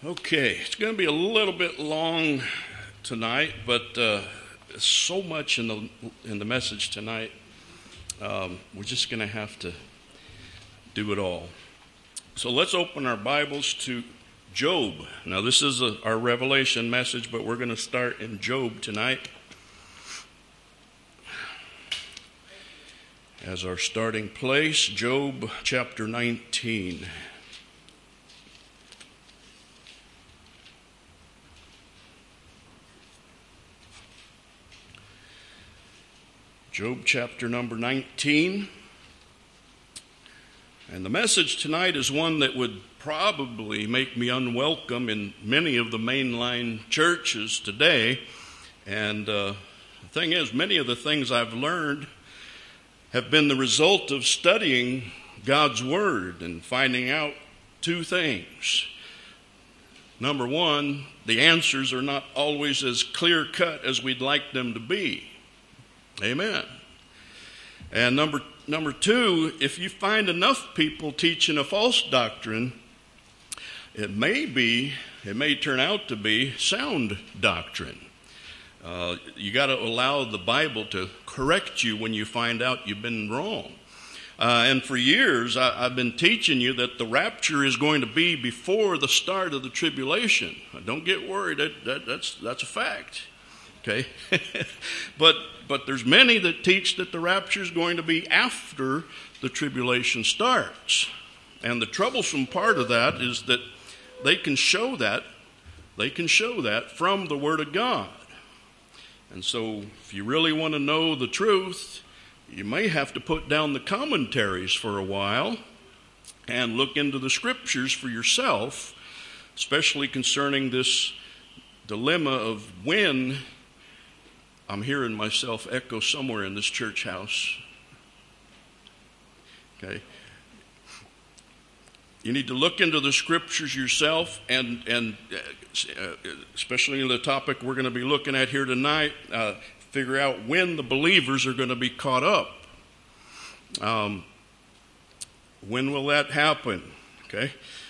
Okay, it's going to be a little bit long tonight, but so much in the message tonight. We're just going to have to do it all. So let's open our Bibles to Job. Now this is our Revelation message, but we're going to start in Job tonight as our starting place. Job chapter 19. Job chapter number 19. And the message tonight is one that would probably make me unwelcome in many of the mainline churches today. And the thing is, many of the things I've learned have been the result of studying God's Word and finding out two things. Number one, the answers are not always as clear-cut as we'd like them to be. Amen. And number two, if you find enough people teaching a false doctrine, it may turn out to be sound doctrine. You got to allow the Bible to correct you when you find out you've been wrong. And for years, I've been teaching you that the rapture is going to be before the start of the tribulation. Don't get worried. That's a fact. Okay, but there's many that teach that the rapture is going to be after the tribulation starts. And the troublesome part of that is that they can show that from the Word of God. And so if you really want to know the truth, you may have to put down the commentaries for a while and look into the Scriptures for yourself, especially concerning this dilemma of when. I'm hearing myself echo somewhere in this church house. Okay. You need to look into the Scriptures yourself, and especially in the topic we're going to be looking at here tonight, figure out when the believers are going to be caught up. When will that happen? Okay.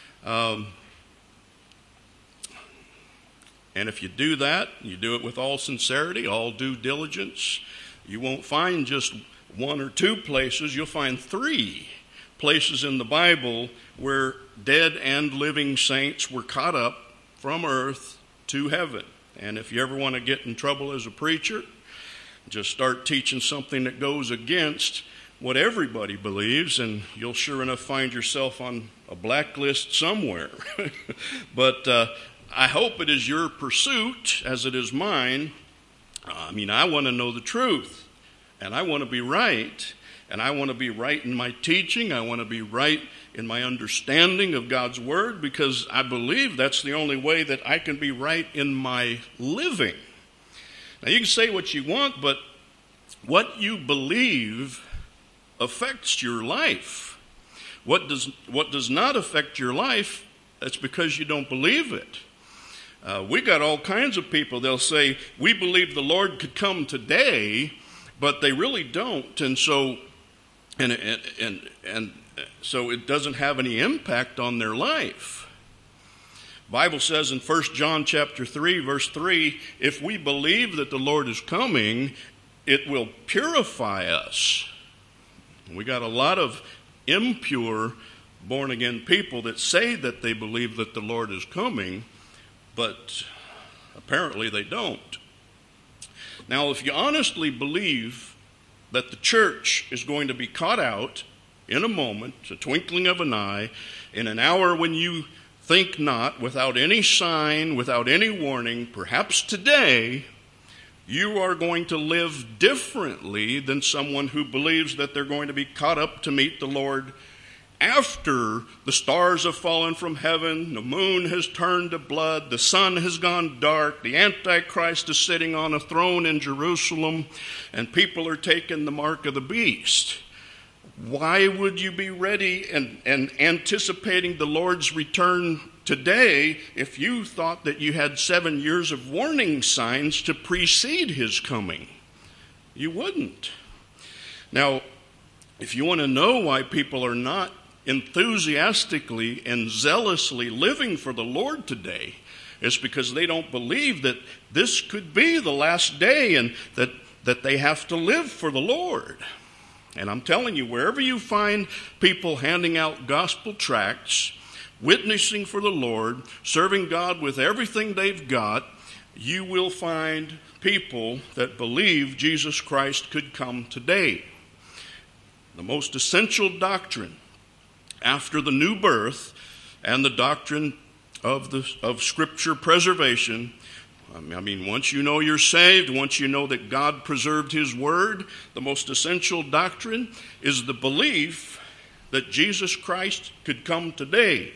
And if you do that, you do it with all sincerity, all due diligence, you won't find just one or two places. You'll find three places in the Bible where dead and living saints were caught up from earth to heaven. And if you ever want to get in trouble as a preacher, just start teaching something that goes against what everybody believes, and you'll sure enough find yourself on a blacklist somewhere. But I hope it is your pursuit as it is mine. I want to know the truth, and I want to be right, and I want to be right in my teaching. I want to be right in my understanding of God's Word, because I believe that's the only way that I can be right in my living. Now, you can say what you want, but what you believe affects your life. What does not affect your life, that's because you don't believe it. We got all kinds of people. They'll say, we believe the Lord could come today, but they really don't. And so so it doesn't have any impact on their life. The Bible says in 1 John chapter 3, verse 3, if we believe that the Lord is coming, it will purify us. We got a lot of impure born-again people that say that they believe that the Lord is coming, but apparently they don't. Now, if you honestly believe that the church is going to be caught out in a moment, a twinkling of an eye, in an hour when you think not, without any sign, without any warning, perhaps today, you are going to live differently than someone who believes that they're going to be caught up to meet the Lord after the stars have fallen from heaven, the moon has turned to blood, the sun has gone dark, the Antichrist is sitting on a throne in Jerusalem, and people are taking the mark of the beast. Why would you be ready and anticipating the Lord's return today if you thought that you had 7 years of warning signs to precede his coming? You wouldn't. Now, if you want to know why people are not enthusiastically and zealously living for the Lord today, it's because they don't believe that this could be the last day and that they have to live for the Lord. And I'm telling you, wherever you find people handing out gospel tracts, witnessing for the Lord, serving God with everything they've got, you will find people that believe Jesus Christ could come today. The most essential doctrine after the new birth and the doctrine of Scripture preservation, I mean, once you know you're saved, once you know that God preserved His Word, the most essential doctrine is the belief that Jesus Christ could come today.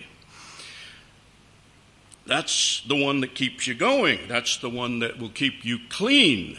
That's the one that keeps you going. That's the one that will keep you clean.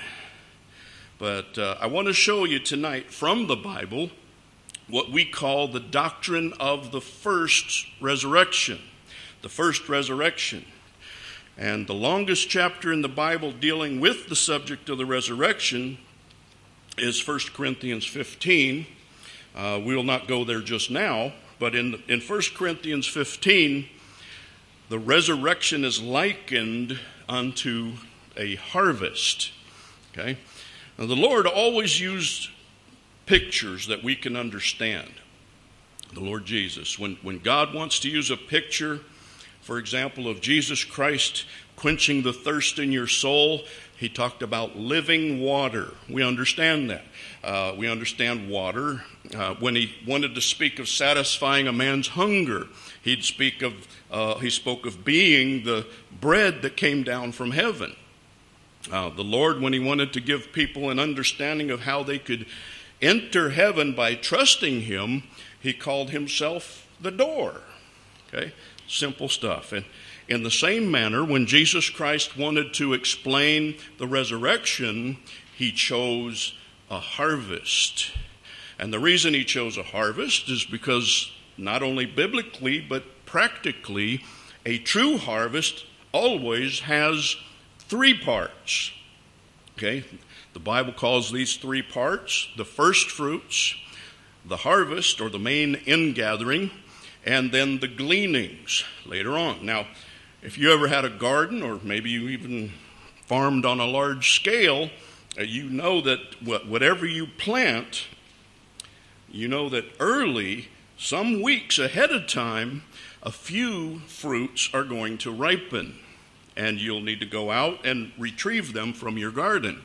But I want to show you tonight from the Bible what we call the doctrine of the first resurrection. The first resurrection. And the longest chapter in the Bible dealing with the subject of the resurrection is 1 Corinthians 15. We will not go there just now, but in 1 Corinthians 15, the resurrection is likened unto a harvest. Okay? Now, the Lord always used pictures that we can understand. The Lord Jesus. When God wants to use a picture, for example, of Jesus Christ quenching the thirst in your soul, He talked about living water. We understand that. We understand water. When He wanted to speak of satisfying a man's hunger, He spoke of being the bread that came down from heaven. The Lord, when He wanted to give people an understanding of how they could enter heaven by trusting Him, He called Himself the door. Okay? Simple stuff. And in the same manner, when Jesus Christ wanted to explain the resurrection, He chose a harvest. And the reason He chose a harvest is because not only biblically, but practically, a true harvest always has 3 parts. Okay? The Bible calls these 3 parts the first fruits, the harvest, or the main ingathering, and then the gleanings later on. Now, if you ever had a garden, or maybe you even farmed on a large scale, you know that whatever you plant, you know that early, some weeks ahead of time, a few fruits are going to ripen, and you'll need to go out and retrieve them from your garden.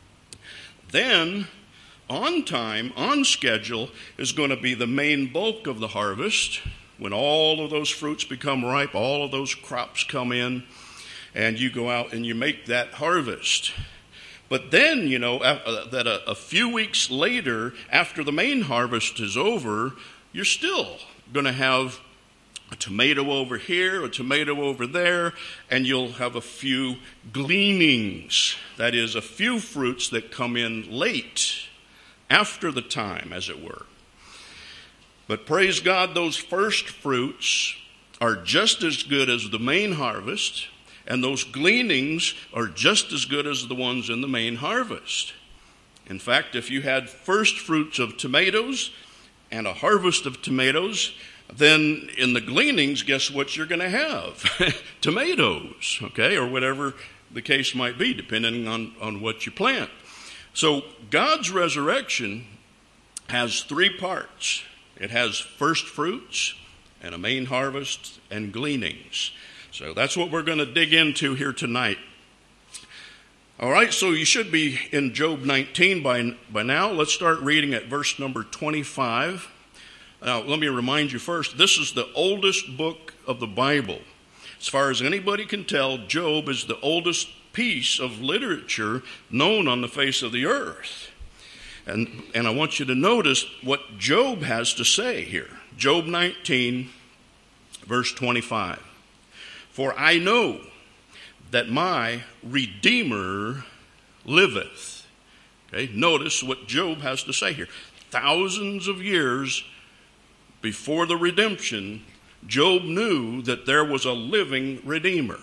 Then, on time, on schedule, is going to be the main bulk of the harvest. When all of those fruits become ripe, all of those crops come in, and you go out and you make that harvest. But then, you know, that a few weeks later, after the main harvest is over, you're still going to have a tomato over here, a tomato over there, and you'll have a few gleanings. That is, a few fruits that come in late, after the time, as it were. But praise God, those first fruits are just as good as the main harvest, and those gleanings are just as good as the ones in the main harvest. In fact, if you had first fruits of tomatoes and a harvest of tomatoes, then in the gleanings, guess what you're going to have? Tomatoes, okay, or whatever the case might be, depending on what you plant. So God's resurrection has 3 parts. It has first fruits and a main harvest and gleanings. So that's what we're going to dig into here tonight. All right, so you should be in Job 19 by now. Let's start reading at verse number 25. Now, let me remind you first, this is the oldest book of the Bible. As far as anybody can tell, Job is the oldest piece of literature known on the face of the earth. And I want you to notice what Job has to say here. Job 19, verse 25. For I know that my Redeemer liveth. Okay, notice what Job has to say here. Thousands of years before the redemption, Job knew that there was a living Redeemer.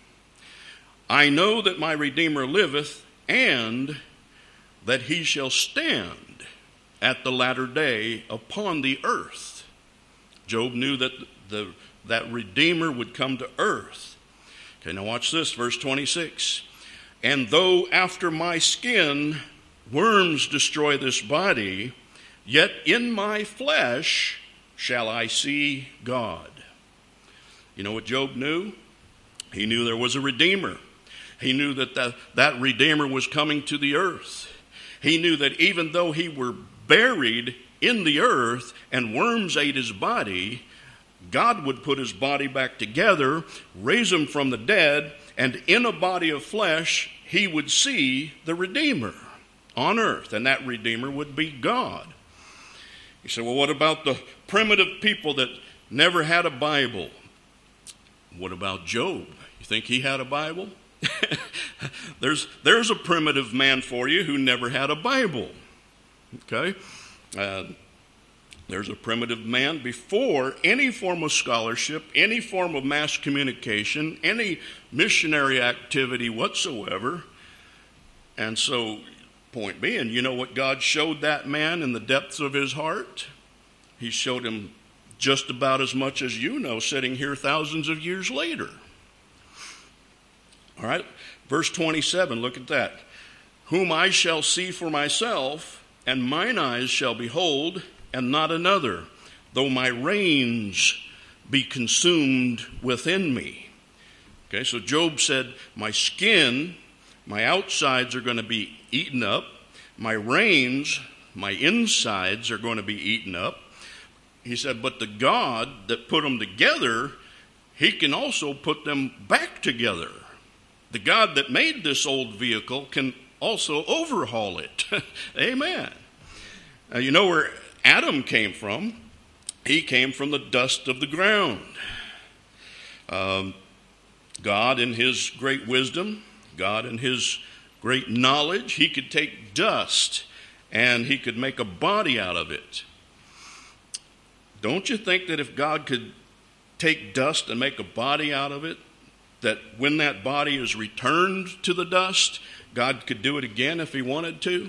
I know that my Redeemer liveth, and that he shall stand at the latter day upon the earth. Job knew that that Redeemer would come to earth. Okay, now watch this, verse 26. And though after my skin worms destroy this body, yet in my flesh shall I see God. You know what Job knew? He knew there was a Redeemer. He knew that Redeemer was coming to the earth. He knew that even though he were buried in the earth and worms ate his body, God would put his body back together, raise him from the dead, and in a body of flesh, he would see the Redeemer on earth, and that Redeemer would be God. You say, well, what about the primitive people that never had a Bible? What about Job? You think he had a Bible? There's a primitive man for you who never had a Bible. Okay? There's a primitive man before any form of scholarship, any form of mass communication, any missionary activity whatsoever. And so, point being, you know what God showed that man in the depths of his heart? He showed him just about as much as you know sitting here thousands of years later. All right, verse 27, look at that. Whom I shall see for myself, and mine eyes shall behold, and not another, though my reins be consumed within me. Okay, so Job said, my skin, my outsides are going to be eaten up. My reins, my insides are going to be eaten up. He said, but the God that put them together, he can also put them back together. The God that made this old vehicle can also overhaul it. Amen. Now, you know where Adam came from? He came from the dust of the ground. God in his great wisdom, God in his great knowledge, he could take dust and he could make a body out of it. Don't you think that if God could take dust and make a body out of it, that when that body is returned to the dust, God could do it again if he wanted to?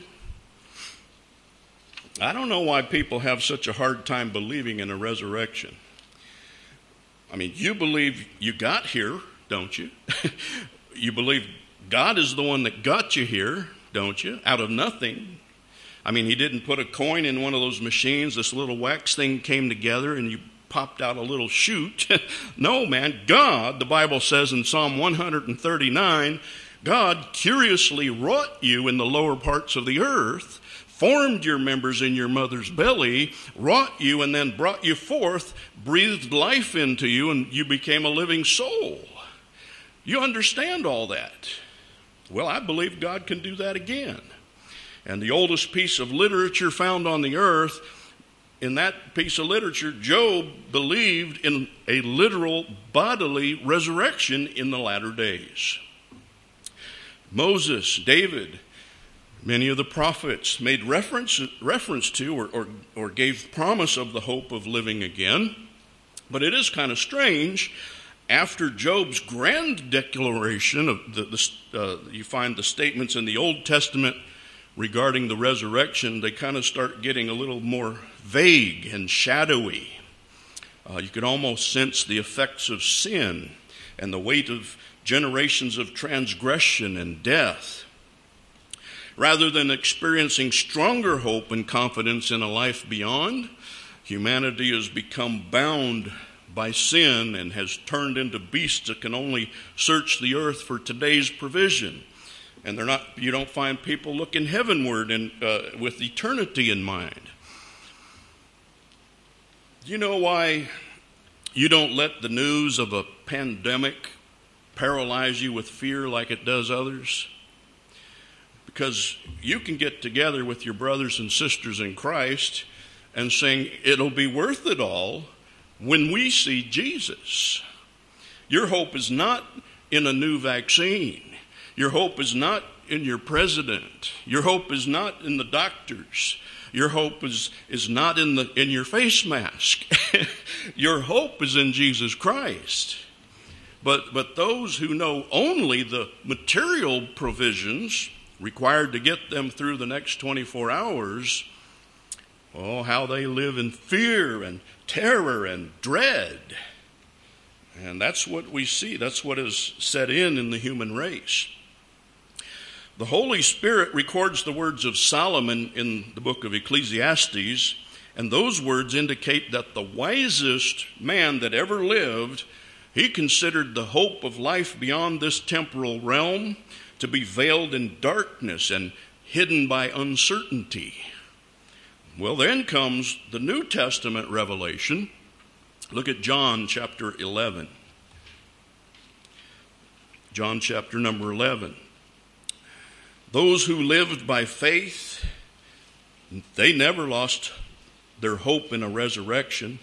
I don't know why people have such a hard time believing in a resurrection. I mean, you believe you got here, don't you? You believe God is the one that got you here, don't you? Out of nothing. I mean, he didn't put a coin in one of those machines, this little wax thing came together and you popped out a little shoot. No, man, God, the Bible says in Psalm 139, God curiously wrought you in the lower parts of the earth, formed your members in your mother's belly, wrought you, and then brought you forth, breathed life into you, and you became a living soul. You understand all that? Well, I believe God can do that again. And the oldest piece of literature found on the earth, in that piece of literature, Job believed in a literal bodily resurrection in the latter days. Moses, David, many of the prophets made reference to or gave promise of the hope of living again. But it is kind of strange. After Job's grand declaration of you find the statements in the Old Testament regarding the resurrection, they kind of start getting a little more vague and shadowy. You could almost sense the effects of sin and the weight of generations of transgression and death. Rather than experiencing stronger hope and confidence in a life beyond, humanity has become bound by sin and has turned into beasts that can only search the earth for today's provision. And you don't find people looking heavenward and with eternity in mind. Do you know why you don't let the news of a pandemic paralyze you with fear like it does others? Because you can get together with your brothers and sisters in Christ and sing, it'll be worth it all when we see Jesus. Your hope is not in a new vaccine. Your hope is not in your president. Your hope is not in the doctors. Your hope is not in your face mask. Your hope is in Jesus Christ. But those who know only the material provisions required to get them through the next 24 hours, Oh, how they live in fear and terror and dread. And that's what we see. That's what is set in the human race. The Holy Spirit records the words of Solomon in the book of Ecclesiastes, and those words indicate that the wisest man that ever lived, he considered the hope of life beyond this temporal realm to be veiled in darkness and hidden by uncertainty. Well, then comes the New Testament revelation. Look at John chapter 11. John chapter number 11. Those who lived by faith, they never lost their hope in a resurrection.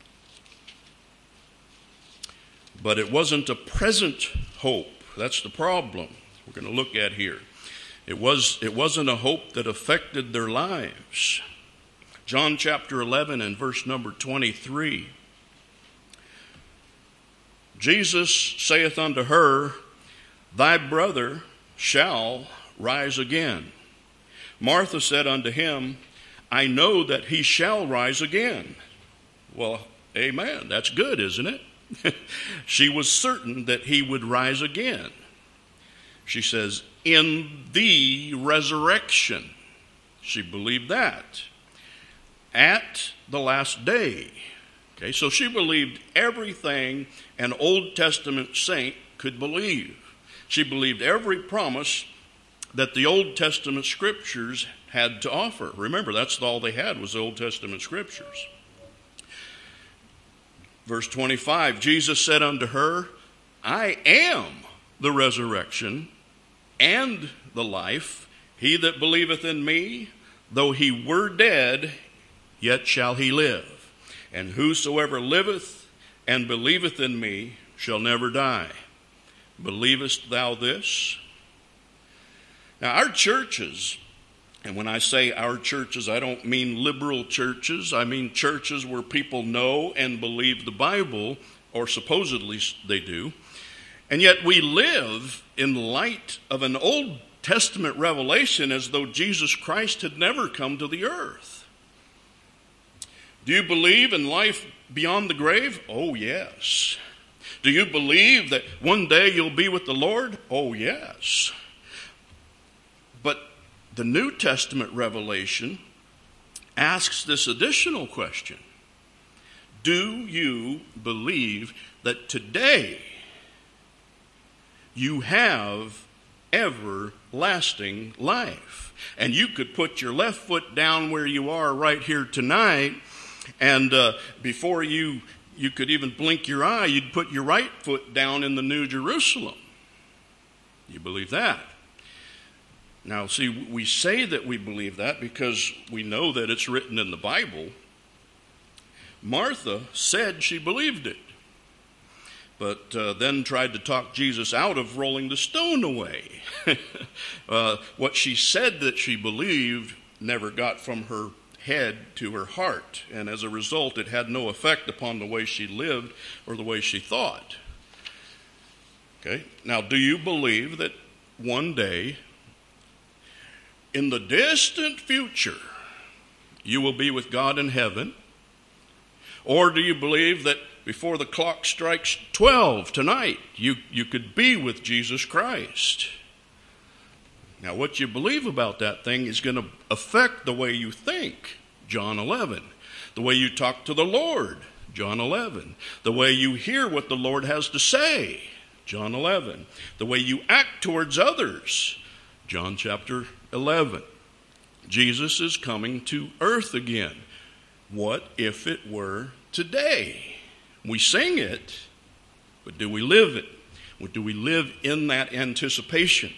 But it wasn't a present hope. That's the problem we're going to look at here. It wasn't a hope that affected their lives. John chapter 11 and verse number 23. Jesus saith unto her, Thy brother shall rise again. Martha said unto him, I know that he shall rise again. Well, amen. That's good, isn't it? She was certain that he would rise again. She says, in the resurrection. She believed that. At the last day. Okay, so she believed everything an Old Testament saint could believe. She believed every promise that the Old Testament scriptures had to offer. Remember, that's all they had was the Old Testament scriptures. Verse 25, Jesus said unto her, I am the resurrection and the life. He that believeth in me, though he were dead, yet shall he live. And whosoever liveth and believeth in me shall never die. Believest thou this? Now, our churches, and when I say our churches, I don't mean liberal churches. I mean churches where people know and believe the Bible, or supposedly they do. And yet we live in light of an Old Testament revelation as though Jesus Christ had never come to the earth. Do you believe in life beyond the grave? Oh, yes. Do you believe that one day you'll be with the Lord? Oh, yes. But the New Testament revelation asks this additional question. Do you believe that today you have everlasting life? And you could put your left foot down where you are right here tonight, and before you could even blink your eye, you'd put your right foot down in the New Jerusalem. You believe that? Now, see, we say that we believe that because we know that it's written in the Bible. Martha said she believed it, but then tried to talk Jesus out of rolling the stone away. What she said that she believed never got from her head to her heart, and as a result, it had no effect upon the way she lived or the way she thought. Okay, now, do you believe that one day, in the distant future, you will be with God in heaven? Or do you believe that before the clock strikes 12 tonight, you could be with Jesus Christ? Now, what you believe about that thing is going to affect the way you think, John 11. The way you talk to the Lord, John 11. The way you hear what the Lord has to say, John 11. The way you act towards others, John chapter 11. Jesus is coming to earth again. What if it were today? We sing it, but do we live it? Or do we live in that anticipation?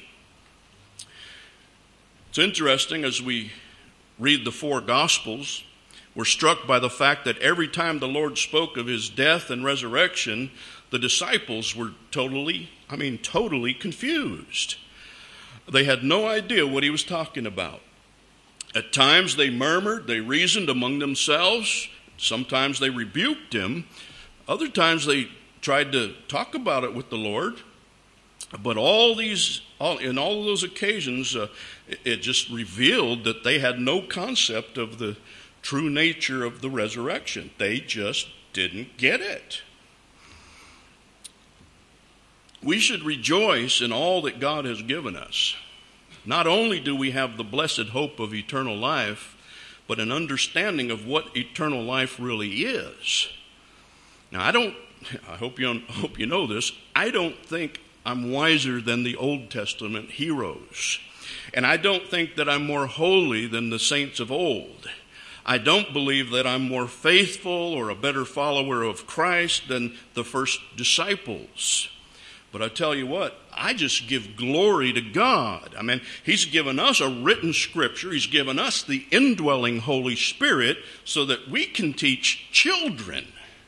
It's interesting, as we read the four Gospels, we're struck by the fact that every time the Lord spoke of his death and resurrection, the disciples were totally confused. They had no idea what he was talking about. At times they murmured, they reasoned among themselves. Sometimes they rebuked him. Other times they tried to talk about it with the Lord. But in all of those occasions, it just revealed that they had no concept of the true nature of the resurrection. They just didn't get it. We should rejoice in all that God has given us. Not only do we have the blessed hope of eternal life, but an understanding of what eternal life really is. Now, I hope you know this, I don't think I'm wiser than the Old Testament heroes. And I don't think that I'm more holy than the saints of old. I don't believe that I'm more faithful or a better follower of Christ than the first disciples. But I tell you what, I just give glory to God. I mean, He's given us a written scripture. He's given us the indwelling Holy Spirit so that we can teach children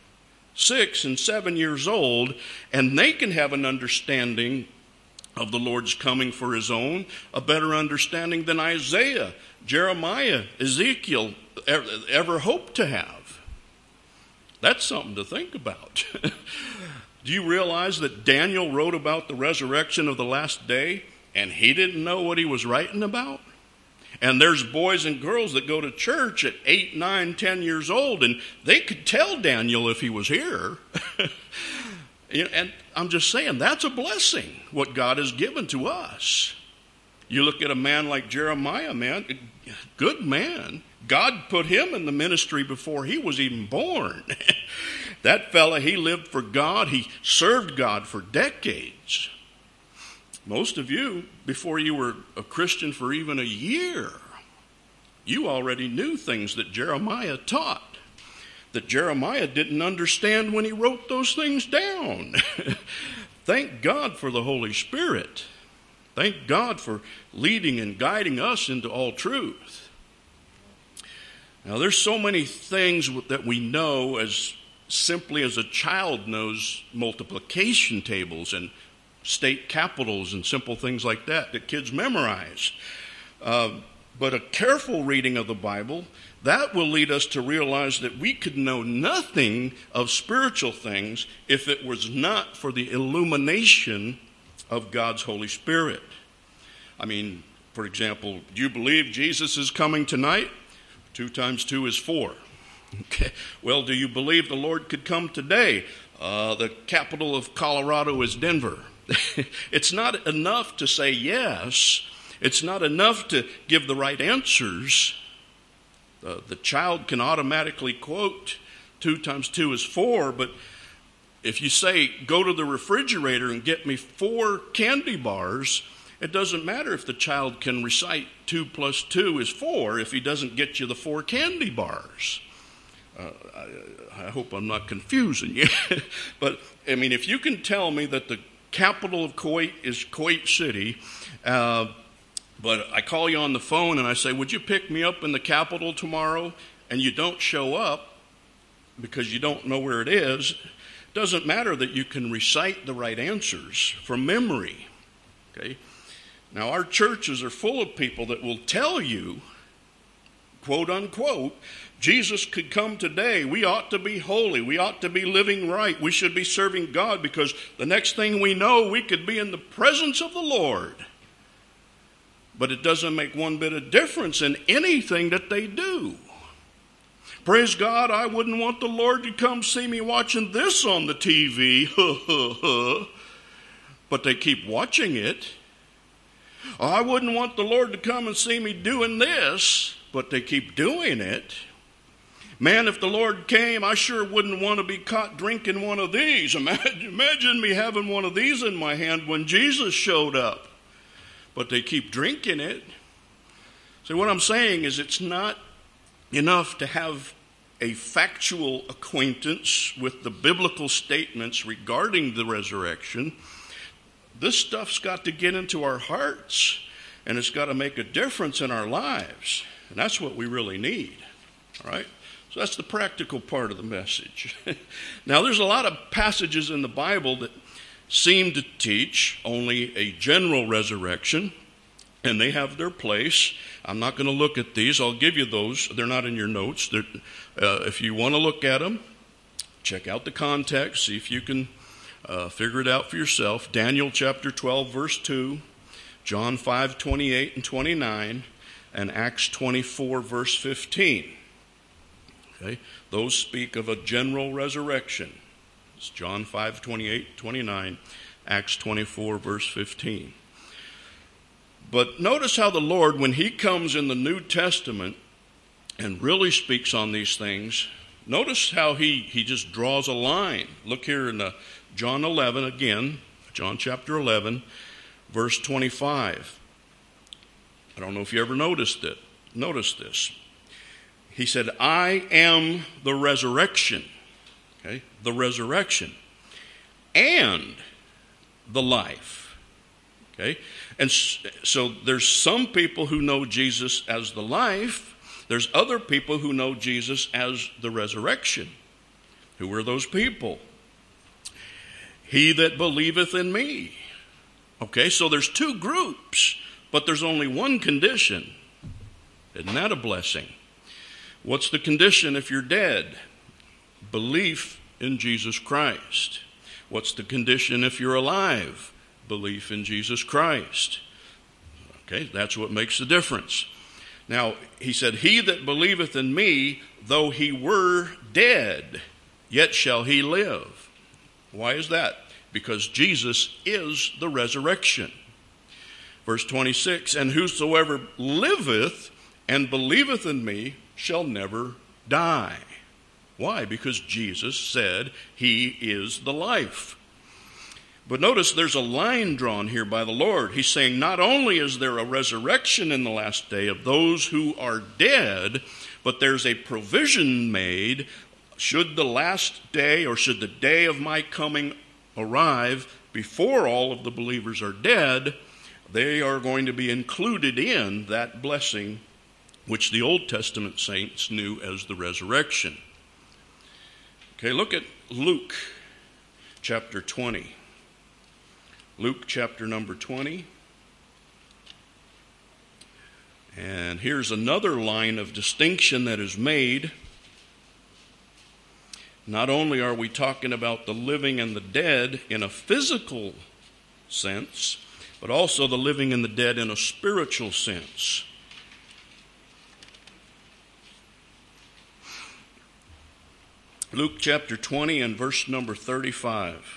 6 and 7 years old, and they can have an understanding of the Lord's coming for His own, a better understanding than Isaiah, Jeremiah, Ezekiel ever hoped to have. That's something to think about. Do you realize that Daniel wrote about the resurrection of the last day, and he didn't know what he was writing about? And there's boys and girls that go to church at 8, 9, 10 years old, and they could tell Daniel if he was here. And I'm just saying, that's a blessing, what God has given to us. You look at a man like Jeremiah, man, good man. God put him in the ministry before he was even born. That fella, he lived for God. He served God for decades. Most of you, before you were a Christian for even a year, you already knew things that Jeremiah taught, that Jeremiah didn't understand when he wrote those things down. Thank God for the Holy Spirit. Thank God for leading and guiding us into all truth. Now, there's so many things that we know as simply as a child knows multiplication tables and state capitals and simple things like that kids memorize. But a careful reading of the Bible, that will lead us to realize that we could know nothing of spiritual things if it was not for the illumination of God's Holy Spirit. I mean, for example, do you believe Jesus is coming tonight? 2 times 2 is 4. Okay. Well, do you believe the Lord could come today? The capital of Colorado is Denver. It's not enough to say yes. It's not enough to give the right answers. The child can automatically quote 2 times 2 is 4, but if you say, go to the refrigerator and get me 4 candy bars, it doesn't matter if the child can recite 2 plus 2 is 4 if he doesn't get you the 4 candy bars. I hope I'm not confusing you. But, I mean, if you can tell me that the capital of Kuwait is Kuwait City, but I call you on the phone and I say, would you pick me up in the capital tomorrow? And you don't show up because you don't know where it is. It doesn't matter that you can recite the right answers from memory. Okay? Now, our churches are full of people that will tell you, quote unquote, Jesus could come today. We ought to be holy. We ought to be living right. We should be serving God because the next thing we know, we could be in the presence of the Lord. But it doesn't make one bit of difference in anything that they do. Praise God, I wouldn't want the Lord to come see me watching this on the TV. But they keep watching it. I wouldn't want the Lord to come and see me doing this, but they keep doing it. Man, if the Lord came, I sure wouldn't want to be caught drinking one of these. Imagine me having one of these in my hand when Jesus showed up. But they keep drinking it. So what I'm saying is it's not enough to have a factual acquaintance with the biblical statements regarding the resurrection. This stuff's got to get into our hearts, and it's got to make a difference in our lives. And that's what we really need. All right? So that's the practical part of the message. Now, there's a lot of passages in the Bible that seem to teach only a general resurrection, and they have their place. I'm not going to look at these. I'll give you those. They're not in your notes. If you want to look at them, check out the context. See if you can figure it out for yourself. Daniel chapter 12, verse 2, John 5, 28 and 29, and Acts 24, verse 15. Okay? Those speak of a general resurrection. It's John 5:28, 29, Acts 24, verse 15. But notice how the Lord, when he comes in the New Testament and really speaks on these things, notice how he just draws a line. Look here in John 11 again, John chapter 11, verse 25. I don't know if you ever noticed it. Notice this. He said, I am the resurrection. Okay? The resurrection and the life. Okay? And so there's some people who know Jesus as the life. There's other people who know Jesus as the resurrection. Who are those people? He that believeth in me. Okay, so there's two groups, but there's only one condition. Isn't that a blessing? What's the condition if you're dead? Belief in Jesus Christ. What's the condition if you're alive? Belief in Jesus Christ. Okay, that's what makes the difference. Now, he said, he that believeth in me, though he were dead, yet shall he live. Why is that? Because Jesus is the resurrection. Verse 26, and whosoever liveth and believeth in me shall never die. Why? Because Jesus said he is the life. But notice there's a line drawn here by the Lord. He's saying not only is there a resurrection in the last day of those who are dead, but there's a provision made should the last day or should the day of my coming arrive before all of the believers are dead, they are going to be included in that blessing which the Old Testament saints knew as the resurrection. Okay, look at Luke chapter 20. Luke chapter number 20. And here's another line of distinction that is made. Not only are we talking about the living and the dead in a physical sense, but also the living and the dead in a spiritual sense. Luke chapter 20 and verse number 35.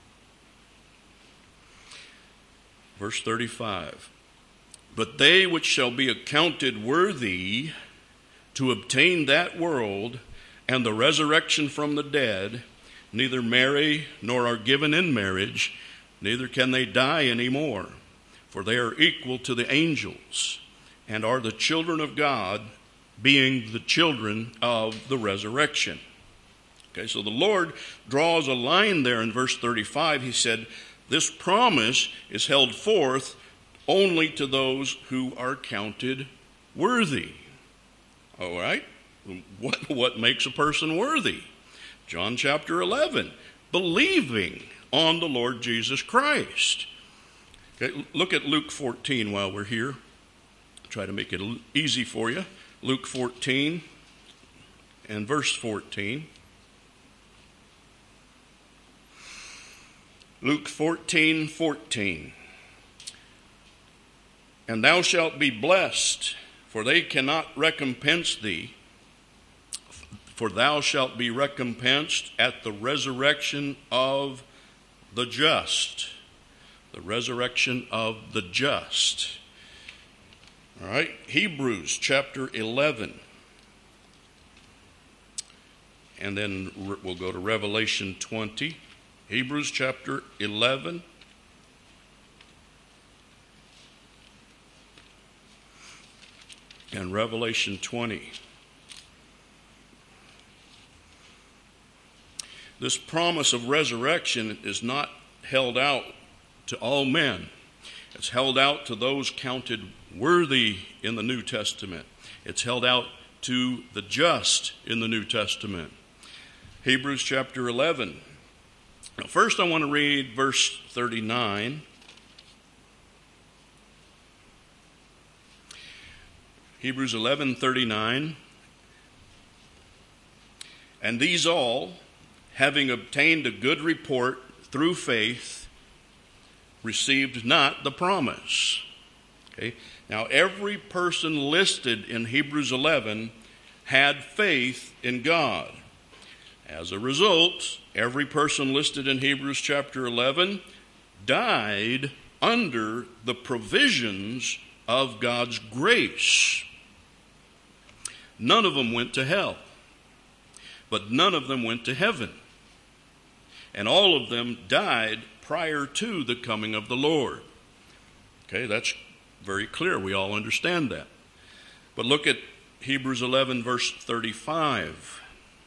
Verse 35. But they which shall be accounted worthy to obtain that world and the resurrection from the dead, neither marry nor are given in marriage, neither can they die any more, for they are equal to the angels, and are the children of God, being the children of the resurrection. Okay, so the Lord draws a line there in verse 35. He said, this promise is held forth only to those who are counted worthy. All right? What makes a person worthy? John chapter 11, believing on the Lord Jesus Christ. Okay, look at Luke 14 while we're here. I'll try to make it easy for you. Luke 14 and verse 14. Luke 14:14. And thou shalt be blessed, for they cannot recompense thee, for thou shalt be recompensed at the resurrection of the just. The resurrection of the just. All right, Hebrews chapter 11. And then we'll go to Revelation 20. Hebrews chapter 11. And Revelation 20. This promise of resurrection is not held out to all men. It's held out to those counted worthy in the New Testament. It's held out to the just in the New Testament. Hebrews chapter 11. Now, first I want to read verse 39. Hebrews 11:39. And these all, having obtained a good report through faith, received not the promise. Okay? Now, every person listed in Hebrews 11 had faith in God. As a result, every person listed in Hebrews chapter 11 died under the provisions of God's grace. None of them went to hell, but none of them went to heaven. And all of them died prior to the coming of the Lord. Okay, that's very clear. We all understand that. But look at Hebrews 11, verse 35.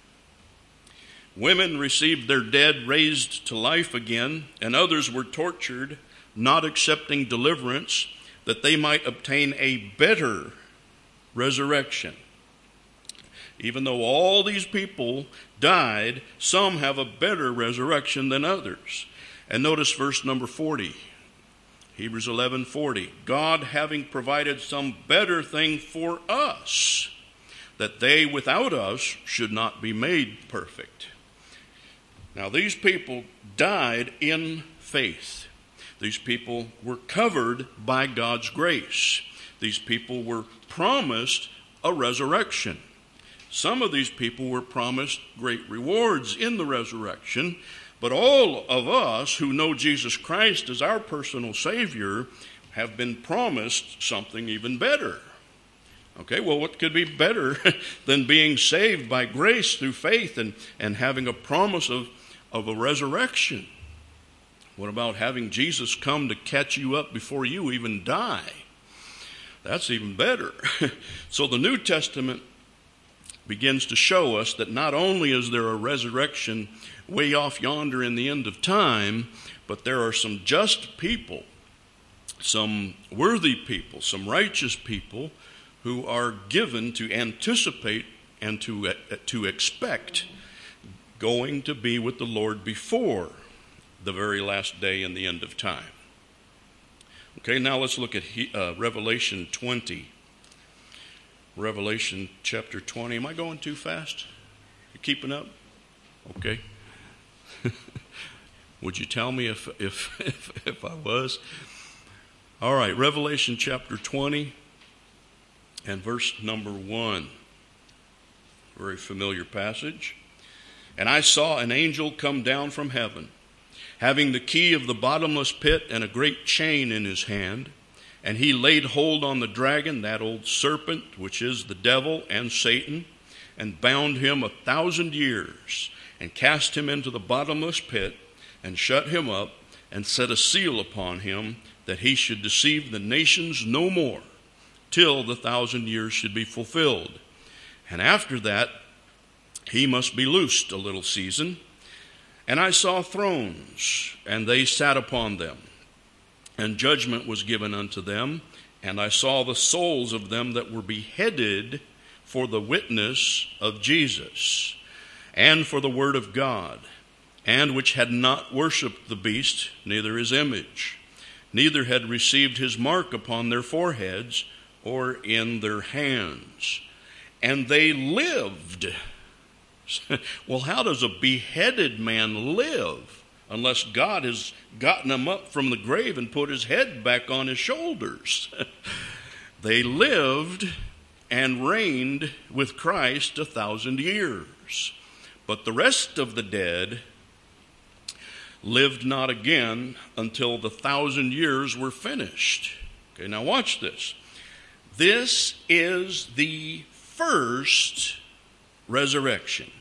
Women received their dead raised to life again, and others were tortured, not accepting deliverance, that they might obtain a better resurrection. Even though all these people died, some have a better resurrection than others. And notice verse number 40. Hebrews 11:40. God having provided some better thing for us, that they without us should not be made perfect. Now these people died in faith. These people were covered by God's grace. These people were promised a resurrection. Some of these people were promised great rewards in the resurrection, but all of us who know Jesus Christ as our personal Savior have been promised something even better. Okay, well, what could be better than being saved by grace through faith and having a promise of a resurrection? What about having Jesus come to catch you up before you even die? That's even better. So the New Testament begins to show us that not only is there a resurrection way off yonder in the end of time, but there are some just people, some worthy people, some righteous people who are given to anticipate and to expect going to be with the Lord before the very last day and the end of time. Okay, now let's look at Revelation 20. Revelation chapter 20. Am I going too fast? You keeping up? Okay. Would you tell me if I was? All right, Revelation chapter 20 and verse number 1. Very familiar passage. And I saw an angel come down from heaven, having the key of the bottomless pit and a great chain in his hand. And he laid hold on the dragon, that old serpent, which is the devil and Satan, and bound him 1,000 years, and cast him into the bottomless pit, and shut him up, and set a seal upon him, that he should deceive the nations no more, till the 1,000 years should be fulfilled. And after that, he must be loosed a little season. And I saw thrones, and they sat upon them. And judgment was given unto them, and I saw the souls of them that were beheaded for the witness of Jesus, and for the word of God, and which had not worshipped the beast, neither his image, neither had received his mark upon their foreheads or in their hands. And they lived. Well, how does a beheaded man live? Unless God has gotten him up from the grave and put his head back on his shoulders. They lived and reigned with Christ 1,000 years. But the rest of the dead lived not again until the 1,000 years were finished. Okay, now watch this. This is the first resurrection.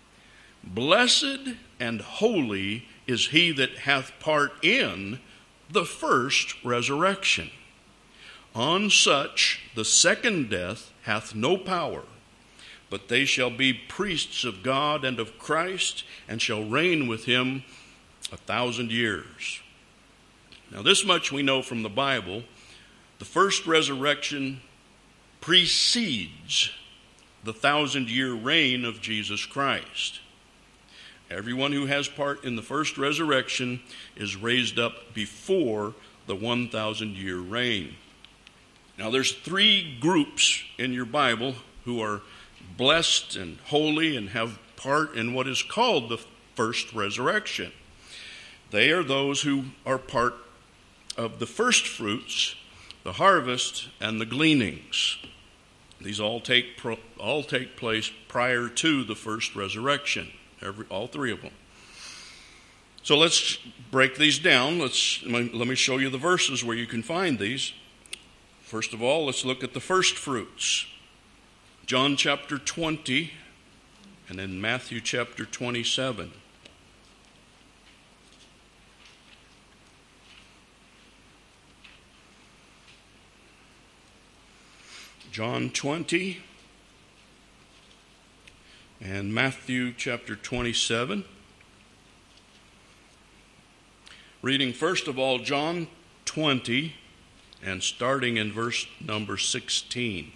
Blessed and holy is he that hath part in the first resurrection. On such the second death hath no power, but they shall be priests of God and of Christ, and shall reign with him 1,000 years. Now this much we know from the Bible. The first resurrection precedes the 1,000-year reign of Jesus Christ. Everyone who has part in the first resurrection is raised up before the 1,000-year reign. Now there's 3 groups in your Bible who are blessed and holy and have part in what is called the first resurrection. They are those who are part of the first fruits, the harvest, and the gleanings. These all take place prior to the first resurrection, all three of them. So let's break these down. Let me show you the verses where you can find these. First of all, let's look at the first fruits. John chapter 20, and then Matthew chapter 27. John 20 and Matthew chapter 27. Reading first of all John 20 and starting in verse number 16.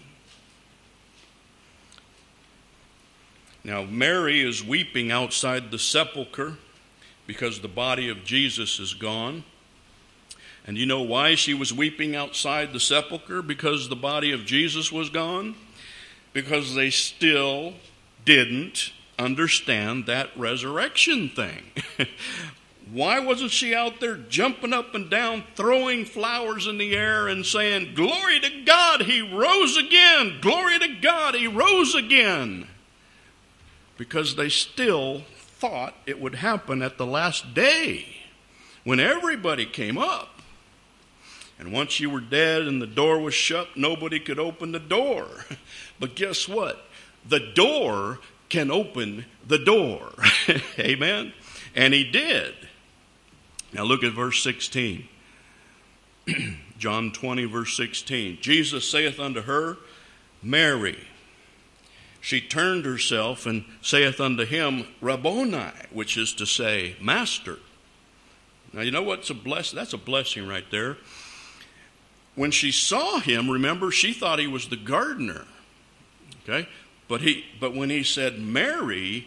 Now Mary is weeping outside the sepulcher because the body of Jesus is gone. And you know why she was weeping outside the sepulcher? Because the body of Jesus was gone? Because they still didn't understand that resurrection thing. Why wasn't she out there jumping up and down, throwing flowers in the air and saying, "Glory to God, he rose again! Glory to God, he rose again!" Because they still thought it would happen at the last day when everybody came up. And once you were dead and the door was shut, nobody could open the door. But guess what? The door can open the door. Amen? And he did. Now look at verse 16. John 20, verse 16. Jesus saith unto her, Mary. She turned herself and saith unto him, Rabboni, which is to say, Master. Now you know what's a blessing? That's a blessing right there. When she saw him, remember, she thought he was the gardener. Okay? But when he said Mary,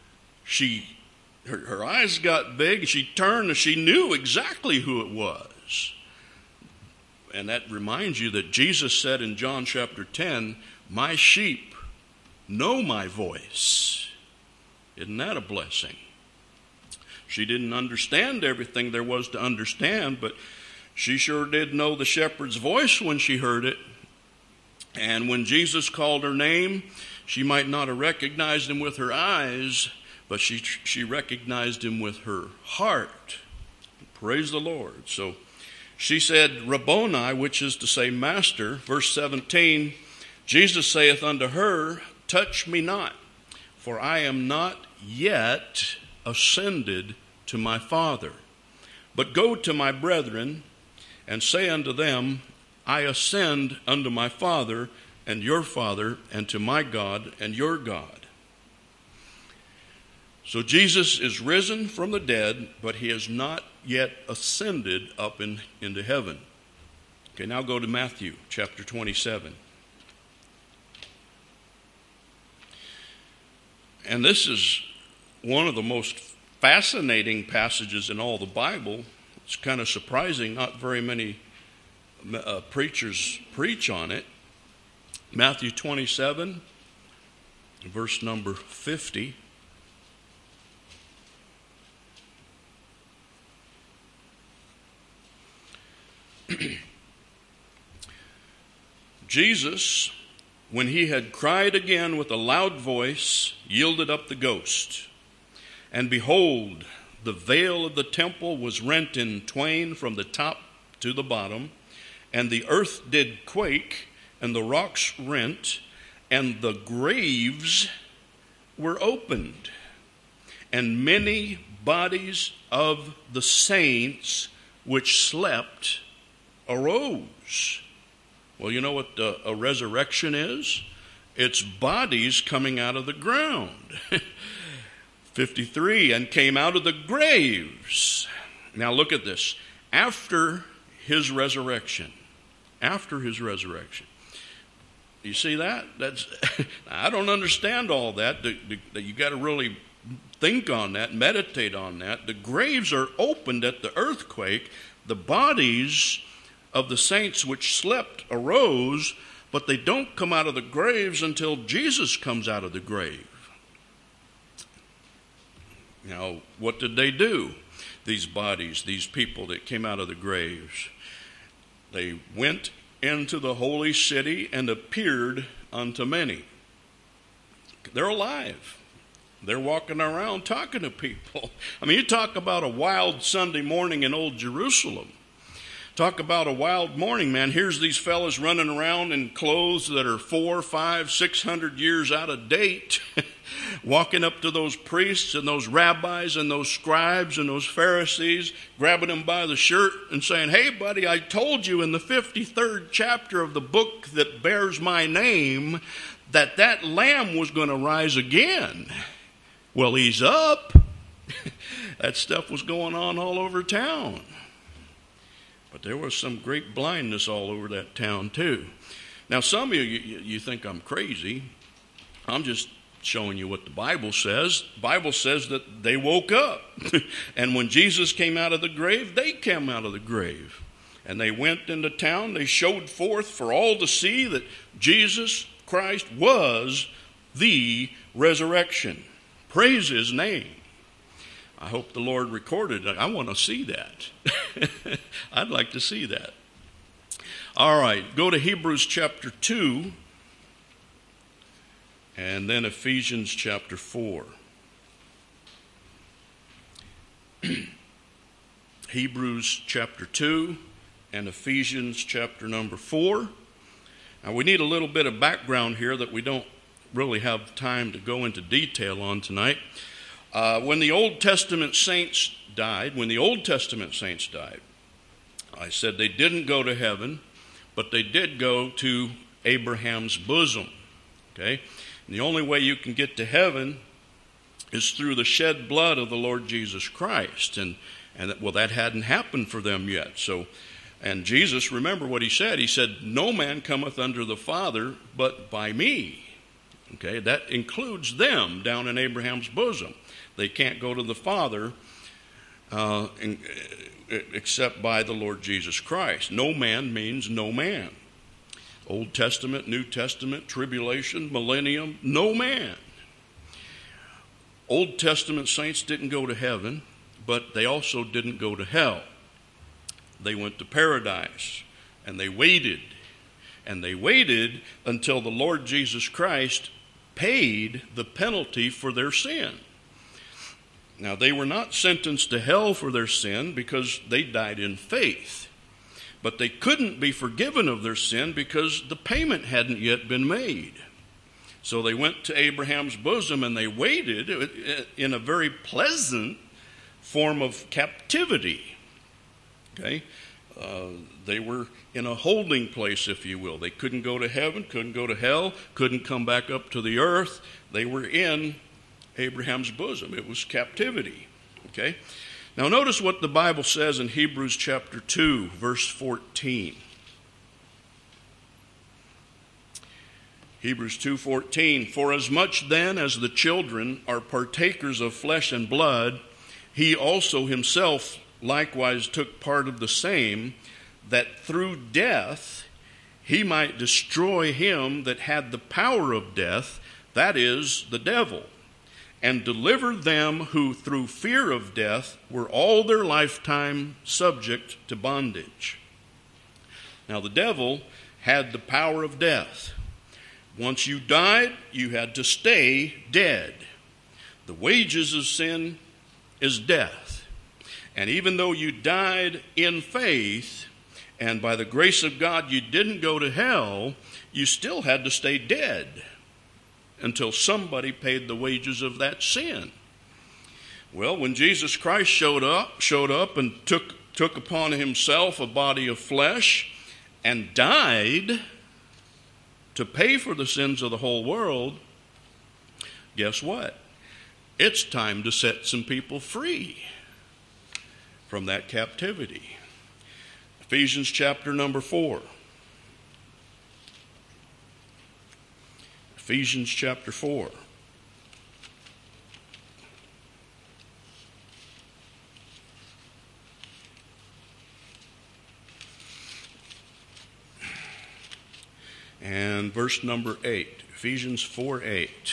her eyes got big, she turned and she knew exactly who it was. And that reminds you that Jesus said in John chapter 10, my sheep know my voice. Isn't that a blessing? She didn't understand everything there was to understand, but she sure did know the shepherd's voice when she heard it. And when Jesus called her name, she might not have recognized him with her eyes, but she recognized him with her heart. Praise the Lord. So she said, Rabboni, which is to say, Master. Verse 17, Jesus saith unto her, Touch me not, for I am not yet ascended to my Father. But go to my brethren, and say unto them, I ascend unto my Father and your Father, and to my God and your God. So Jesus is risen from the dead, but he has not yet ascended up into heaven. Okay, now go to Matthew chapter 27. And this is one of the most fascinating passages in all the Bible. It's kind of surprising, not very many preachers preach on it. Matthew 27, verse number 50. Jesus, when he had cried again with a loud voice, yielded up the ghost. And behold, the veil of the temple was rent in twain from the top to the bottom, and the earth did quake, and the rocks rent, and the graves were opened, and many bodies of the saints which slept arose. Well, you know what a resurrection is? It's bodies coming out of the ground. 53, and came out of the graves. Now look at this. After his resurrection. You see that? I don't understand all that. You got to really think on that, meditate on that. The graves are opened at the earthquake. The bodies of the saints which slept arose, but they don't come out of the graves until Jesus comes out of the grave. Now, what did they do? These bodies, these people that came out of the graves, they went into the holy city and appeared unto many. They're alive. They're walking around talking to people. I mean, you talk about a wild Sunday morning in Old Jerusalem. Talk about a wild morning, man. Here's these fellas running around in clothes that are 400, 500, 600 years out of date, walking up to those priests and those rabbis and those scribes and those Pharisees, grabbing them by the shirt and saying, "Hey, buddy, I told you in the 53rd chapter of the book that bears my name that lamb was going to rise again." Well, he's up. That stuff was going on all over town. But there was some great blindness all over that town too. Now, some of you think I'm crazy. I'm just showing you what the Bible says. The Bible says that they woke up. And when Jesus came out of the grave, they came out of the grave. And they went into town. They showed forth for all to see that Jesus Christ was the resurrection. Praise his name. I hope the Lord recorded it. I want to see that. I'd like to see that. All right, go to Hebrews chapter 2 and then Ephesians chapter 4. Hebrews chapter 2 and Ephesians chapter number 4. Now, we need a little bit of background here that we don't really have time to go into detail on tonight. When the Old Testament saints died, I said they didn't go to heaven, but they did go to Abraham's bosom. Okay? And the only way you can get to heaven is through the shed blood of the Lord Jesus Christ. And that hadn't happened for them yet. And Jesus, remember what he said. He said, "No man cometh unto the Father but by me." Okay, that includes them down in Abraham's bosom. They can't go to the Father except by the Lord Jesus Christ. No man means no man. Old Testament, New Testament, tribulation, millennium, no man. Old Testament saints didn't go to heaven, but they also didn't go to hell. They went to paradise, and they waited. And they waited until the Lord Jesus Christ paid the penalty for their sin. Now, they were not sentenced to hell for their sin because they died in faith. But they couldn't be forgiven of their sin because the payment hadn't yet been made. So they went to Abraham's bosom and they waited in a very pleasant form of captivity. Okay? They were in a holding place, if you will. They couldn't go to heaven, couldn't go to hell, couldn't come back up to the earth. They were in Abraham's bosom. It was captivity. Okay? Now notice what the Bible says in Hebrews chapter 2, verse 14. Hebrews 2:14, "For as much then as the children are partakers of flesh and blood, he also himself likewise took part of the same, that through death he might destroy him that had the power of death, that is, the devil, and deliver them who through fear of death were all their lifetime subject to bondage." Now the devil had the power of death. Once you died, you had to stay dead. The wages of sin is death. And even though you died in faith, and by the grace of God you didn't go to hell, you still had to stay dead until somebody paid the wages of that sin. Well, when Jesus Christ showed up and took upon himself a body of flesh and died to pay for the sins of the whole world, guess what? It's time to set some people free from that captivity. Ephesians chapter number 4. Ephesians chapter 4. And verse number 8. Ephesians 4:8.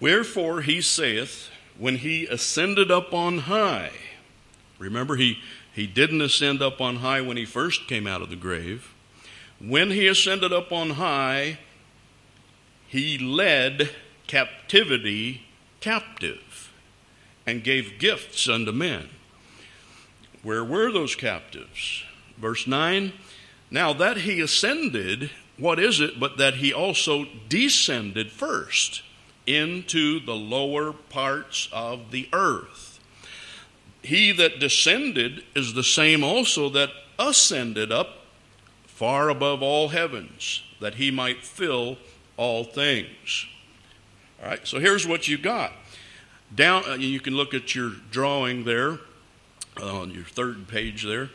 "Wherefore he saith, when he ascended up on high," remember he He didn't ascend up on high when he first came out of the grave. When he ascended up on high, he led captivity captive and gave gifts unto men. Where were those captives? Verse 9, now that he ascended, what is it but that he also descended first into the lower parts of the earth? He that descended is the same also that ascended up far above all heavens, that he might fill all things. All right, so here's what you got. Down, you can look at your drawing there, on your third page there.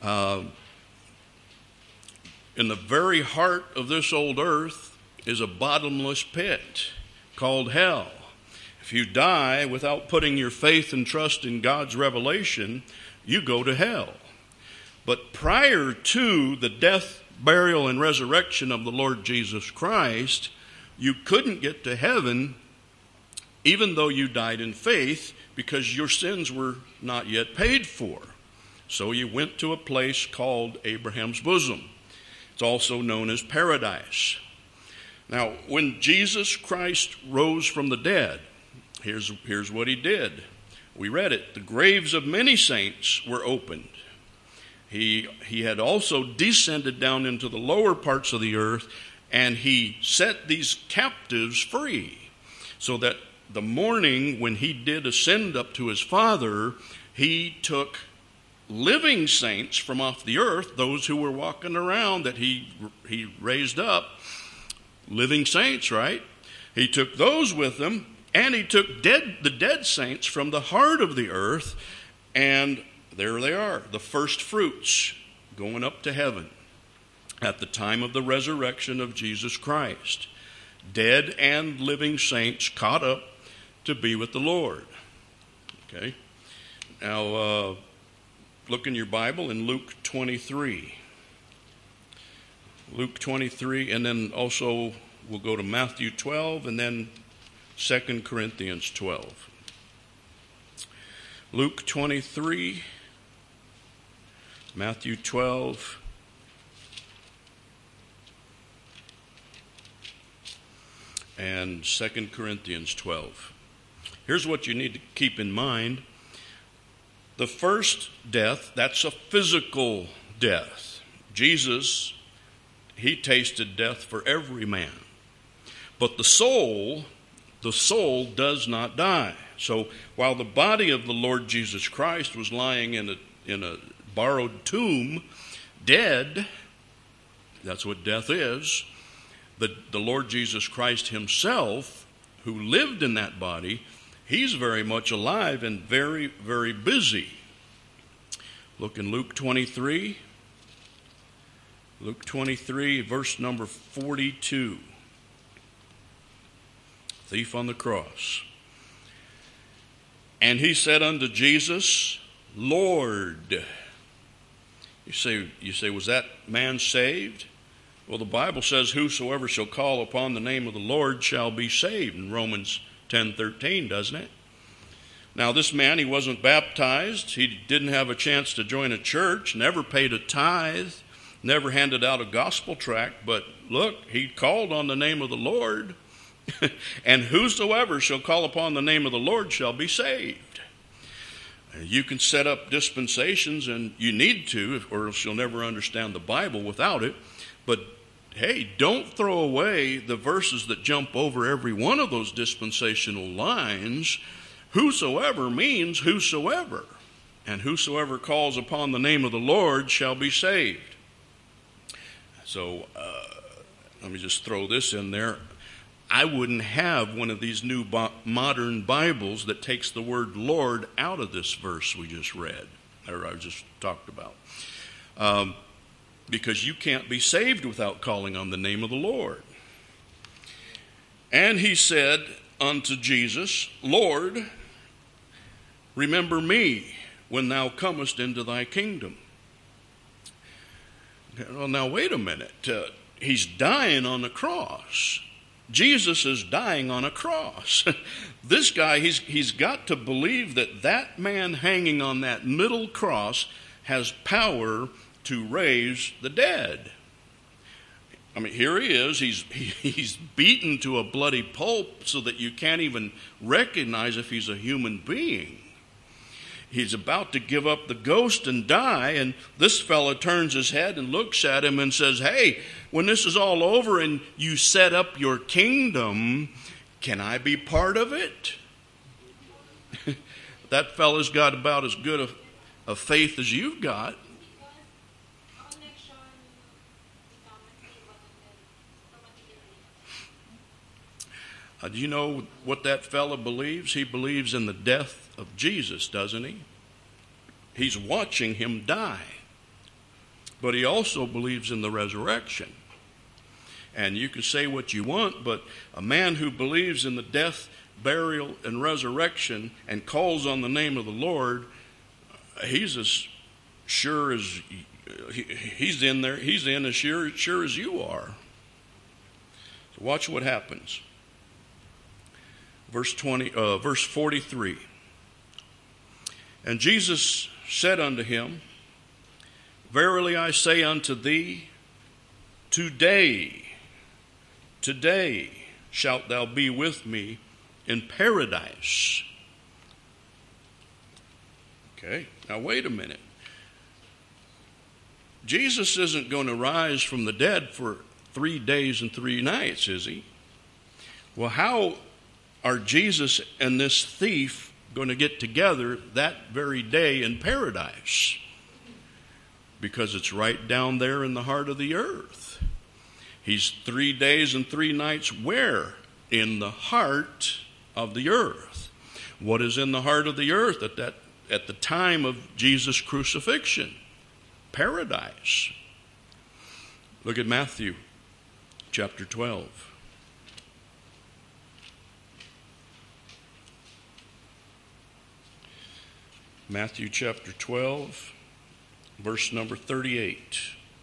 In the very heart of this old earth is a bottomless pit called hell. If you die without putting your faith and trust in God's revelation, you go to hell. But prior to the death, burial, and resurrection of the Lord Jesus Christ, you couldn't get to heaven even though you died in faith, because your sins were not yet paid for. So you went to a place called Abraham's bosom. It's also known as paradise. Now, when Jesus Christ rose from the dead, here's what he did. We read it. The graves of many saints were opened. He had also descended down into the lower parts of the earth, and he set these captives free, so that the morning when he did ascend up to his Father, he took living saints from off the earth, those who were walking around that he raised up, living saints, right? He took those with him, and he took the dead saints from the heart of the earth, and there they are, the first fruits going up to heaven at the time of the resurrection of Jesus Christ. Dead and living saints caught up to be with the Lord. Okay? Now, look in your Bible in Luke 23. Luke 23, and then also we'll go to Matthew 12, and then 2 Corinthians 12. Luke 23, Matthew 12, and 2 Corinthians 12. Here's what you need to keep in mind. The first death, that's a physical death. Jesus, he tasted death for every man. But the soul does not die. So while the body of the Lord Jesus Christ was lying in a borrowed tomb, dead, that's what death is, the Lord Jesus Christ himself, who lived in that body, he's very much alive and very, very busy. Look in Luke 23. Luke 23, verse number 42. Thief on the cross. And he said unto Jesus, Lord. You say, was that man saved? Well, the Bible says, whosoever shall call upon the name of the Lord shall be saved, in Romans 10:13, doesn't it? Now, this man, he wasn't baptized. He didn't have a chance to join a church, never paid a tithe, never handed out a gospel tract. But look, he called on the name of the Lord. And whosoever shall call upon the name of the Lord shall be saved. You can set up dispensations, and you need to, or else you'll never understand the Bible without it. But hey, don't throw away the verses that jump over every one of those dispensational lines. Whosoever means whosoever, and whosoever calls upon the name of the Lord shall be saved. So let me just throw this in there. I wouldn't have one of these new modern Bibles that takes the word Lord out of this verse we just read, or I just talked about. Because you can't be saved without calling on the name of the Lord. And he said unto Jesus, Lord, remember me when thou comest into thy kingdom. Well, now wait a minute. He's dying on the cross. Jesus is dying on a cross. This guy, he's got to believe that man hanging on that middle cross has power to raise the dead. I mean, here he is. He's beaten to a bloody pulp so that you can't even recognize if he's a human being. He's about to give up the ghost and die, and this fella turns his head and looks at him and says, "Hey, when this is all over and you set up your kingdom, can I be part of it?" That fella's got about as good a faith as you've got. Do you know what that fella believes? He believes in the death of Jesus, doesn't he? He's watching him die. But he also believes in the resurrection. And you can say what you want, but a man who believes in the death, burial, and resurrection and calls on the name of the Lord, he's as sure as he's in there. He's in as sure as you are. So watch what happens. Verse 43. And Jesus said unto him, Verily I say unto thee, today shalt thou be with me in paradise. Okay, now wait a minute. Jesus isn't going to rise from the dead for 3 days and 3 nights, is he? Well, how are Jesus and this thief going to get together that very day in paradise? Because it's right down there in the heart of the earth. He's 3 days and 3 nights where? In the heart of the earth. What is in the heart of the earth at the time of Jesus' crucifixion? Paradise. Look at Matthew chapter 12. Matthew chapter 12, verse number 38.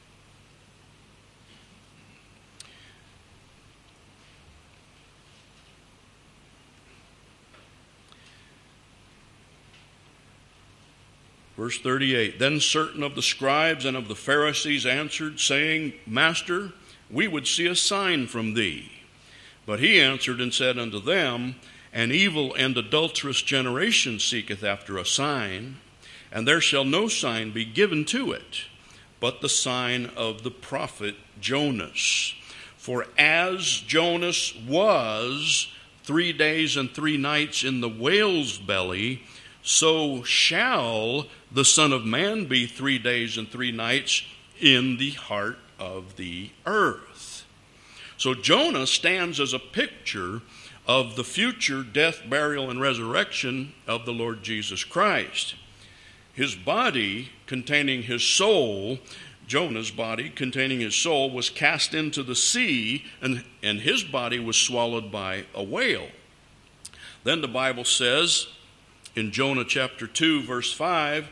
Verse 38, Then certain of the scribes and of the Pharisees answered, saying, Master, we would see a sign from thee. But he answered and said unto them, An evil and adulterous generation seeketh after a sign, and there shall no sign be given to it, but the sign of the prophet Jonas. For as Jonas was 3 days and 3 nights in the whale's belly, so shall the Son of Man be 3 days and 3 nights in the heart of the earth. So Jonah stands as a picture of the future death, burial, and resurrection of the Lord Jesus Christ. His body containing his soul, Jonah's body containing his soul, was cast into the sea, and his body was swallowed by a whale. Then the Bible says in Jonah chapter 2, verse 5,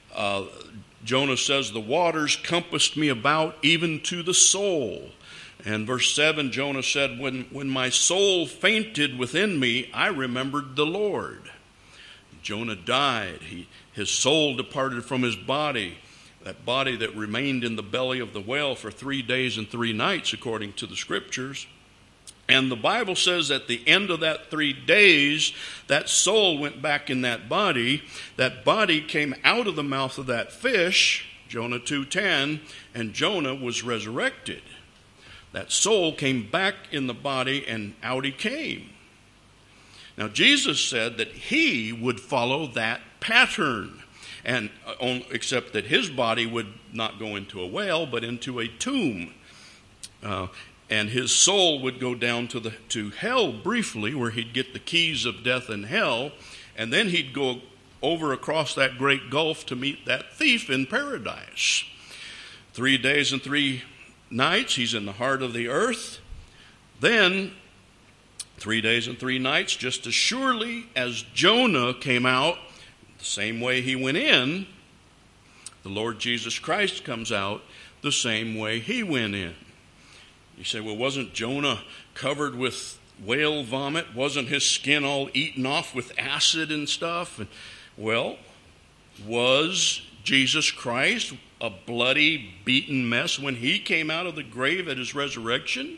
Jonah says, The waters compassed me about even to the soul. And verse 7, Jonah said, When my soul fainted within me, I remembered the Lord. Jonah died. His soul departed from his body, that body that remained in the belly of the whale for 3 days and 3 nights, according to the Scriptures. And the Bible says at the end of that 3 days, that soul went back in that body. That body came out of the mouth of that fish, Jonah 2:10, and Jonah was resurrected. That soul came back in the body, and out he came. Now, Jesus said that he would follow that pattern, and except that his body would not go into a whale, but into a tomb. And his soul would go down to hell briefly, where he'd get the keys of death and hell, and then he'd go over across that great gulf to meet that thief in paradise. 3 days and 3 nights, he's in the heart of the earth. Then 3 days and 3 nights, just as surely as Jonah came out, the same way he went in, the Lord Jesus Christ comes out the same way he went in. You say, well, wasn't Jonah covered with whale vomit? Wasn't his skin all eaten off with acid and stuff? And, well, was Jesus Christ a bloody, beaten mess when he came out of the grave at his resurrection?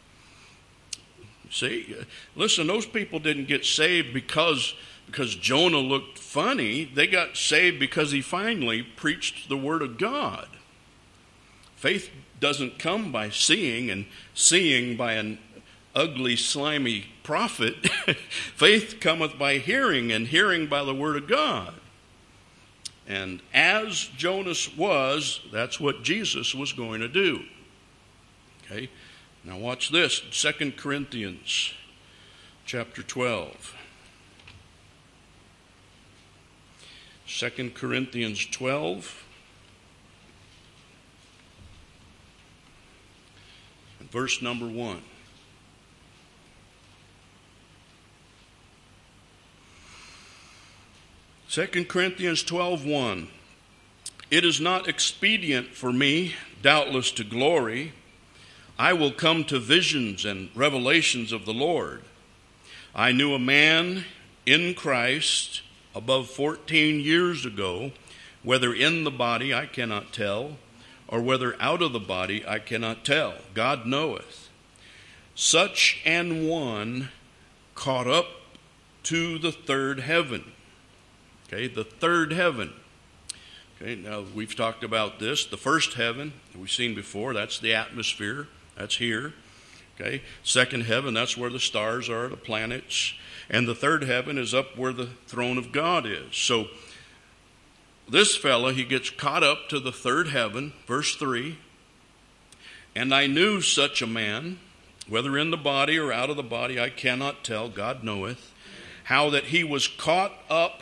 See, listen, those people didn't get saved because Jonah looked funny. They got saved because he finally preached the word of God. Faith doesn't come by seeing, and seeing by an ugly, slimy prophet. Faith cometh by hearing, and hearing by the word of God. And as Jonas was, that's what Jesus was going to do. Okay? Now watch this, 2 Corinthians chapter 12. 2 Corinthians 12. Verse number 1. Second Corinthians 12:1. It is not expedient for me, doubtless, to glory. I will come to visions and revelations of the Lord. I knew a man in Christ above 14 years ago, whether in the body I cannot tell, or whether out of the body I cannot tell. God knoweth. Such an one caught up to the third heaven. Okay, the third heaven. Okay, now we've talked about this. The first heaven, we've seen before, that's the atmosphere. That's here. Okay, second heaven, that's where the stars are, the planets. And the third heaven is up where the throne of God is. So this fella, he gets caught up to the third heaven, verse 3. And I knew such a man, whether in the body or out of the body, I cannot tell, God knoweth, how that he was caught up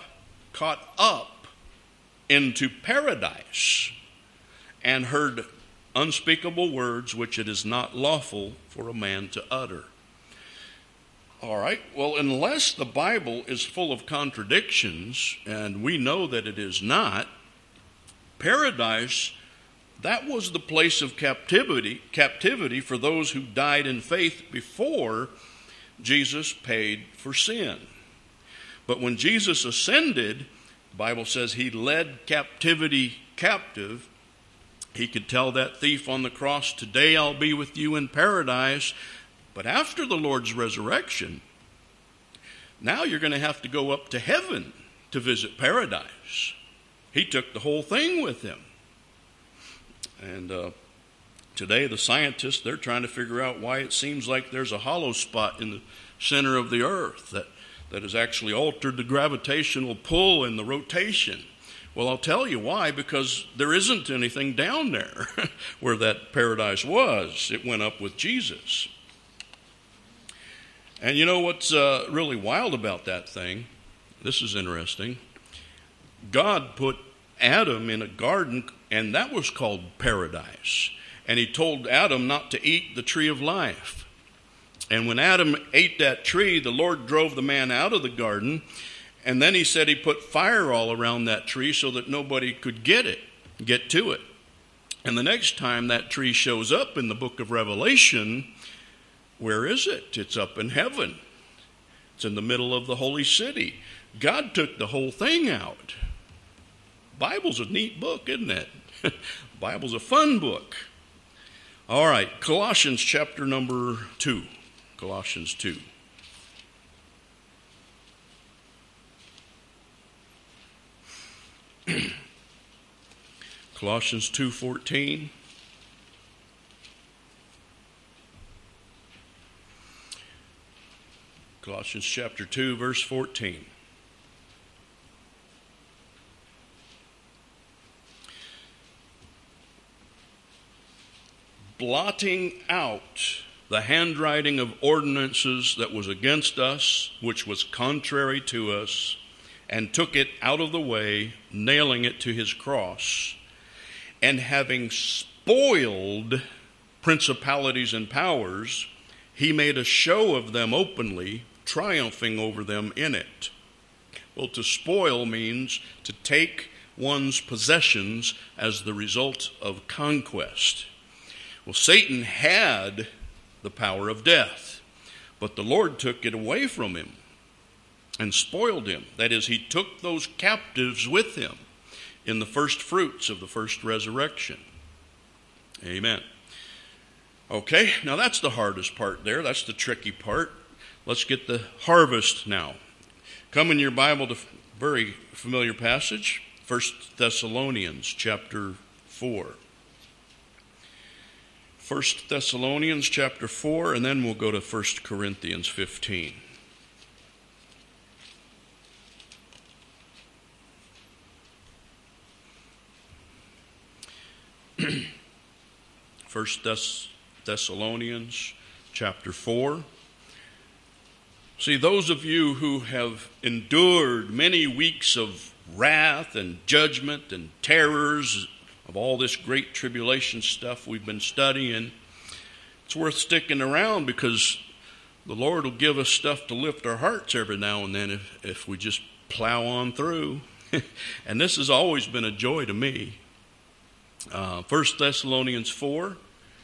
into paradise, and heard unspeakable words which it is not lawful for a man to utter. All right, well, unless the Bible is full of contradictions, and we know that it is not, paradise, that was the place of captivity for those who died in faith before Jesus paid for sin. But when Jesus ascended, the Bible says he led captivity captive. He could tell that thief on the cross, today I'll be with you in paradise. But after the Lord's resurrection, now you're going to have to go up to heaven to visit paradise. He took the whole thing with him. And today the scientists, they're trying to figure out why it seems like there's a hollow spot in the center of the earth that has actually altered the gravitational pull and the rotation. Well, I'll tell you why, because there isn't anything down there where that paradise was. It went up with Jesus. And you know what's really wild about that thing? This is interesting. God put Adam in a garden, and that was called paradise. And he told Adam not to eat the tree of life. And when Adam ate that tree, the Lord drove the man out of the garden. And then he said he put fire all around that tree so that nobody could get to it. And the next time that tree shows up in the book of Revelation, where is it? It's up in heaven. It's in the middle of the holy city. God took the whole thing out. Bible's a neat book, isn't it? Bible's a fun book. All right, Colossians chapter number 2. Colossians 2. Colossians 2:14. Colossians chapter 2, verse 14. Blotting out the handwriting of ordinances that was against us, which was contrary to us, and took it out of the way, nailing it to his cross. And having spoiled principalities and powers, he made a show of them openly, triumphing over them in it. Well, to spoil means to take one's possessions as the result of conquest. Well, Satan had the power of death, but the Lord took it away from him and spoiled him. That is, he took those captives with him. in the first fruits of the first resurrection. Amen. Okay, now that's the hardest part there. That's the tricky part. Let's get the harvest now. Come in your Bible to a very familiar passage, 1 Thessalonians chapter 4. 1 Thessalonians chapter 4, and then we'll go to 1 Corinthians 15. First Thessalonians chapter 4. See, those of you who have endured many weeks of wrath and judgment and terrors of all this great tribulation stuff we've been studying, it's worth sticking around, because the Lord will give us stuff to lift our hearts every now and then if we just plow on through. And this has always been a joy to me. 1 Thessalonians 4,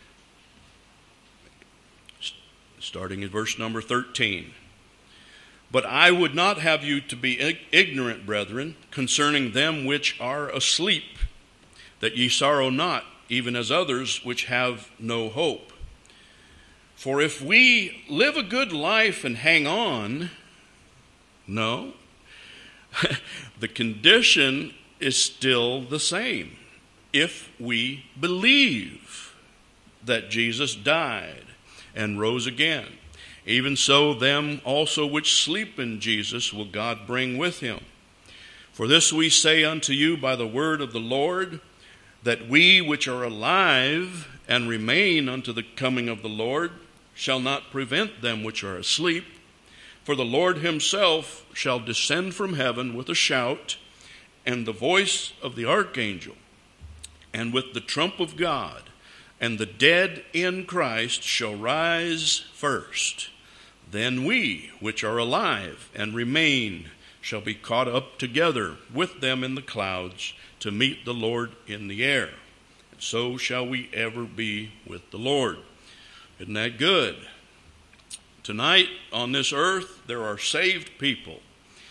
starting at verse number 13. But I would not have you to be ignorant, brethren, concerning them which are asleep, that ye sorrow not, even as others which have no hope. For if we live a good life and hang on, no, the condition is still the same. If we believe that Jesus died and rose again, even so them also which sleep in Jesus will God bring with him. For this we say unto you by the word of the Lord, that we which are alive and remain unto the coming of the Lord shall not prevent them which are asleep. For the Lord himself shall descend from heaven with a shout, and the voice of the archangel, and with the trump of God, and the dead in Christ shall rise first. Then we, which are alive and remain, shall be caught up together with them in the clouds to meet the Lord in the air. And so shall we ever be with the Lord. Isn't that good? Tonight on this earth, there are saved people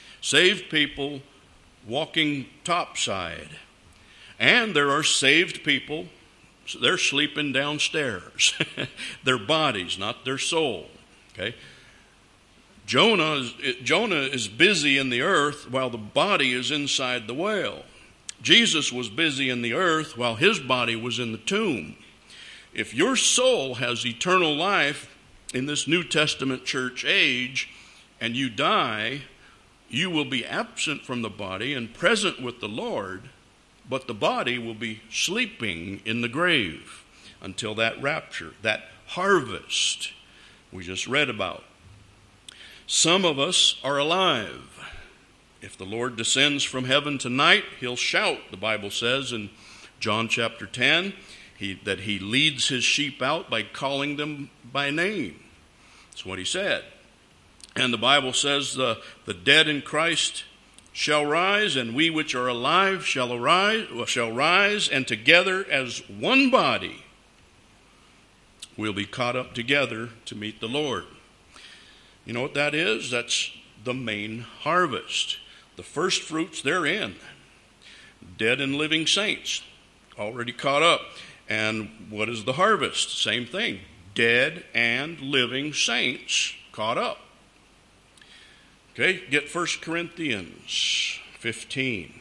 walking topside. And there are saved people, they're sleeping downstairs. Their bodies, not their soul. Okay? Jonah is busy in the earth while the body is inside the whale. Jesus was busy in the earth while his body was in the tomb. If your soul has eternal life in this New Testament church age, and you die, you will be absent from the body and present with the Lord, but the body will be sleeping in the grave until that rapture, that harvest we just read about. Some of us are alive. If the Lord descends from heaven tonight, he'll shout, the Bible says in John chapter 10, that he leads his sheep out by calling them by name. That's what he said. And the Bible says the dead in Christ shall rise, and we which are alive shall rise, and together as one body we'll be caught up together to meet the Lord. You know what that is? That's the main harvest. The first fruits therein. Dead and living saints, already caught up. And what is the harvest? Same thing. Dead and living saints caught up. Okay, get 1 Corinthians 15.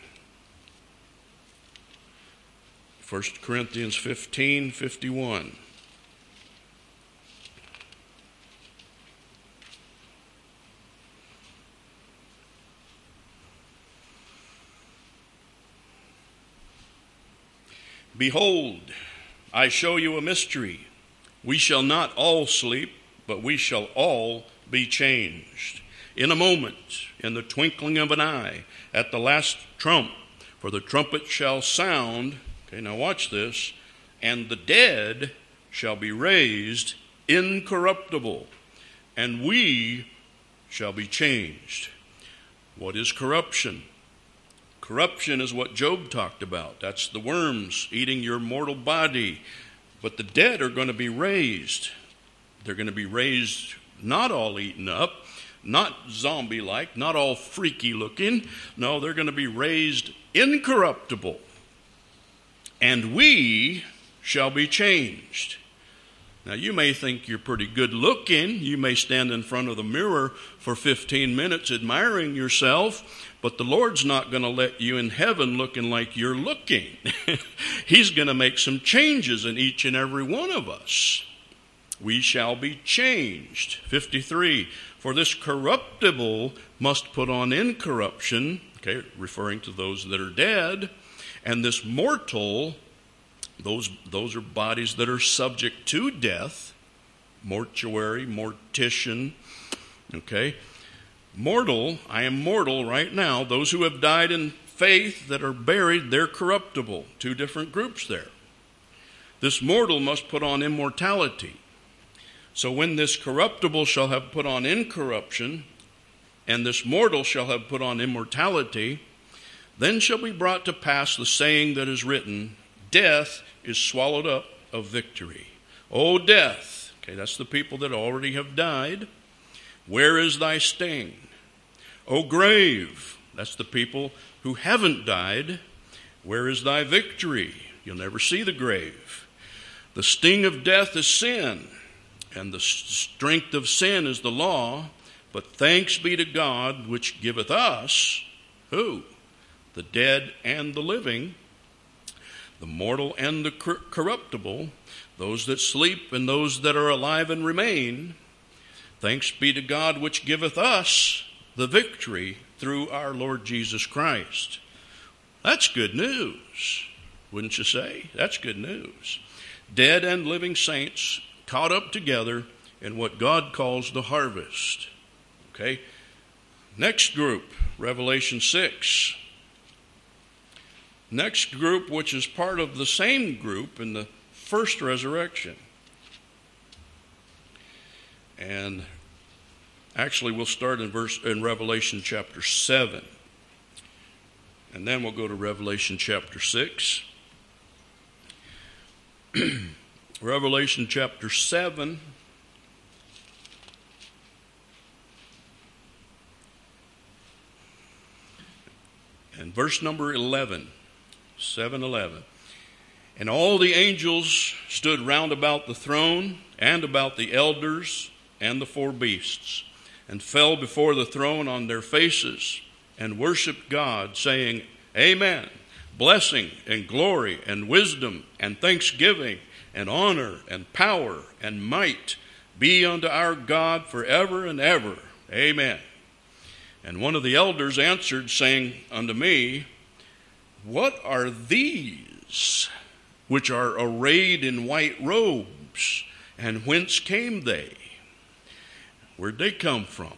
1 Corinthians 15, 51. Behold, I show you a mystery. We shall not all sleep, but we shall all be changed. In a moment, in the twinkling of an eye, at the last trump, for the trumpet shall sound, okay, now watch this, and the dead shall be raised incorruptible, and we shall be changed. What is corruption? Corruption is what Job talked about. That's the worms eating your mortal body. But the dead are going to be raised. They're going to be raised not all eaten up, not zombie-like, not all freaky looking. No, they're going to be raised incorruptible. And we shall be changed. Now, you may think you're pretty good looking. You may stand in front of the mirror for 15 minutes admiring yourself, but the Lord's not going to let you in heaven looking like you're looking. He's going to make some changes in each and every one of us. We shall be changed. 53, for this corruptible must put on incorruption, okay, referring to those that are dead, and this mortal, those are bodies that are subject to death, mortuary, mortician, okay. Mortal, I am mortal right now. Those who have died in faith that are buried, they're corruptible. Two different groups there. This mortal must put on immortality. So when this corruptible shall have put on incorruption, and this mortal shall have put on immortality, then shall be brought to pass the saying that is written, death is swallowed up of victory. O death, okay, that's the people that already have died. Where is thy sting? O grave, that's the people who haven't died. Where is thy victory? You'll never see the grave. The sting of death is sin, and the strength of sin is the law. But thanks be to God, which giveth us, who? The dead and the living, the mortal and the corruptible, those that sleep and those that are alive and remain. Thanks be to God, which giveth us the victory through our Lord Jesus Christ. That's good news, wouldn't you say? That's good news. Dead and living saints caught up together in what God calls the harvest. Okay? Next group, Revelation 6. Next group, which is part of the same group in the first resurrection. And actually we'll start in Revelation chapter 7. And then we'll go to Revelation chapter 6. Revelation chapter 7. And verse number 11. 7:11. And all the angels stood round about the throne and about the elders and the four beasts, and fell before the throne on their faces, and worshiped God, saying, Amen. Blessing and glory and wisdom and thanksgiving and honor and power and might be unto our God forever and ever. Amen. And one of the elders answered, saying unto me, What are these which are arrayed in white robes, and whence came they? Where'd they come from?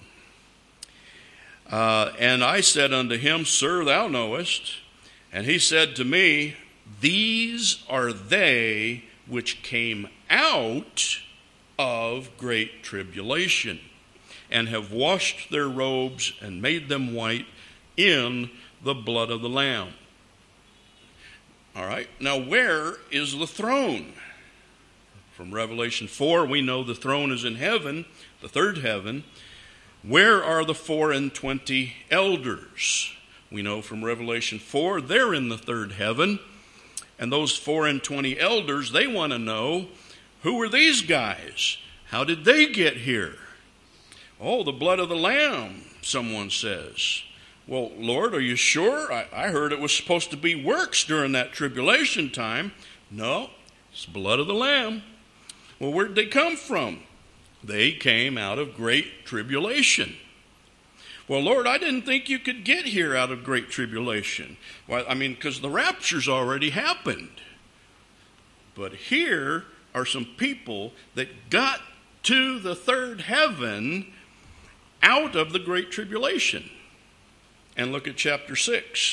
And I said unto him, Sir, thou knowest. And he said to me, These are they which came out of great tribulation, and have washed their robes and made them white in the blood of the Lamb. All right, now where is the throne? From Revelation 4, we know the throne is in heaven, the third heaven. Where are the 24 elders? We know from Revelation 4, they're in the third heaven. And those 24 elders, they want to know, who are these guys? How did they get here? Oh, the blood of the Lamb, someone says. Well, Lord, are you sure? I heard it was supposed to be works during that tribulation time. No, it's the blood of the Lamb. Well, where did they come from? They came out of great tribulation. Well, Lord, I didn't think you could get here out of great tribulation. Well, I mean, because the rapture's already happened. But here are some people that got to the third heaven out of the great tribulation. And look at chapter 6.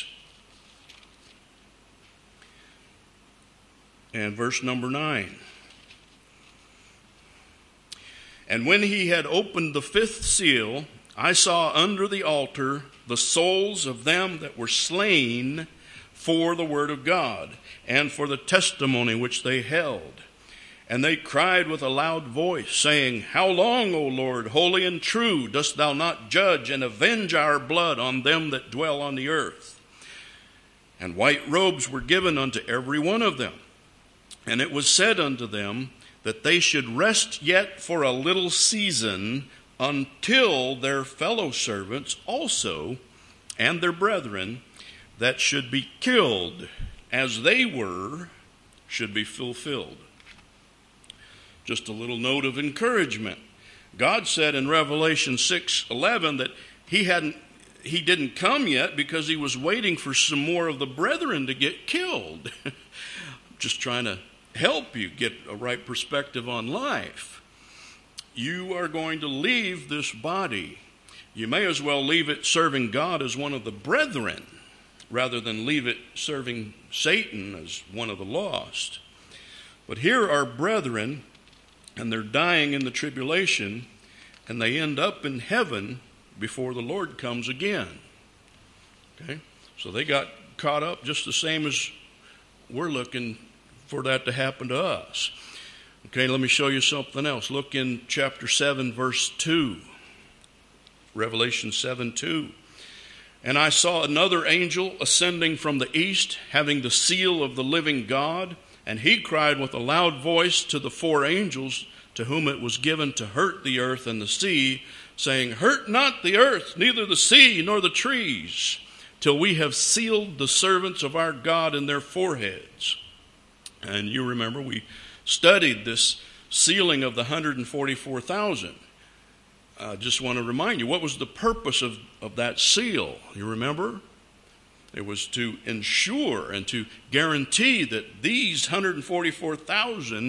And verse number 9. And when he had opened the fifth seal, I saw under the altar the souls of them that were slain for the word of God, and for the testimony which they held. And they cried with a loud voice, saying, How long, O Lord, holy and true, dost thou not judge and avenge our blood on them that dwell on the earth? And white robes were given unto every one of them. And it was said unto them that they should rest yet for a little season, until their fellow servants also and their brethren that should be killed as they were should be fulfilled. Just a little note of encouragement. God said in Revelation 6:11 that he didn't come yet because he was waiting for some more of the brethren to get killed. Just trying to help you get a right perspective on life. You are going to leave this body. You may as well leave it serving God as one of the brethren rather than leave it serving Satan as one of the lost. But here are brethren, and they're dying in the tribulation, and they end up in heaven before the Lord comes again. Okay? So they got caught up just the same as we're looking for that to happen to us. Okay, let me show you something else. Look in chapter 7, verse 2. Revelation 7:2. And I saw another angel ascending from the east, having the seal of the living God, and he cried with a loud voice to the four angels to whom it was given to hurt the earth and the sea, saying, Hurt not the earth, neither the sea, nor the trees, till we have sealed the servants of our God in their foreheads. And you remember we studied this sealing of the 144,000. I just want to remind you, what was the purpose of that seal? You remember? It was to ensure and to guarantee that these 144,000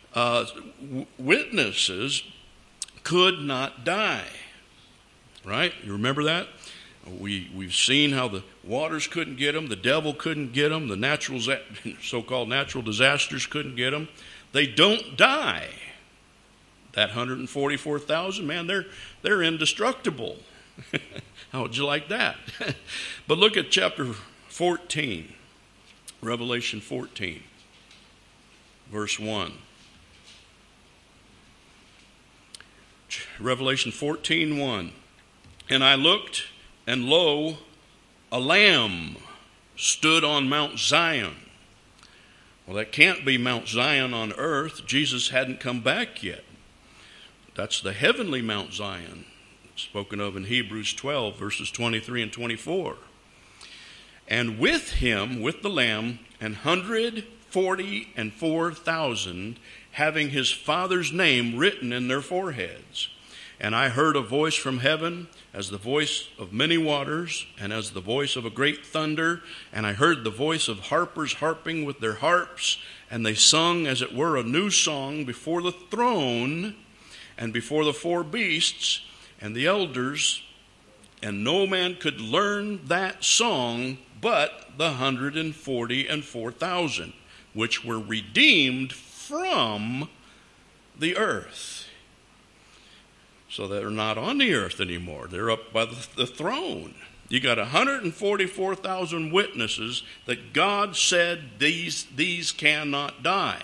witnesses could not die. Right? You remember that? We've seen how the waters couldn't get them, the devil couldn't get them, the so-called natural disasters couldn't get them. They don't die. That 144,000, man, they're indestructible. How would you like that? But look at chapter 14, Revelation 14, verse 1. Revelation 14:1. And I looked, and lo, a lamb stood on Mount Zion. Well, that can't be Mount Zion on earth. Jesus hadn't come back yet. That's the heavenly Mount Zion, spoken of in Hebrews 12, verses 23 and 24. And with him, with the Lamb, 144,000, having his Father's name written in their foreheads. And I heard a voice from heaven, as the voice of many waters, and as the voice of a great thunder. And I heard the voice of harpers harping with their harps, and they sung as it were a new song before the throne and before the four beasts and the elders, and no man could learn that song but the 144,000, which were redeemed from the earth. So they're not on the earth anymore. They're up by the throne. You got 144,000 witnesses that God said these cannot die.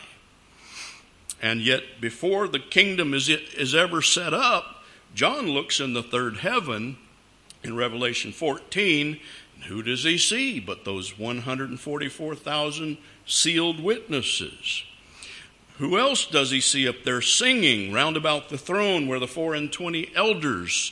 And yet, before the kingdom is ever set up, John looks in the third heaven in Revelation 14, and who does he see but those 144,000 sealed witnesses? Who else does he see up there singing round about the throne where the 24 elders,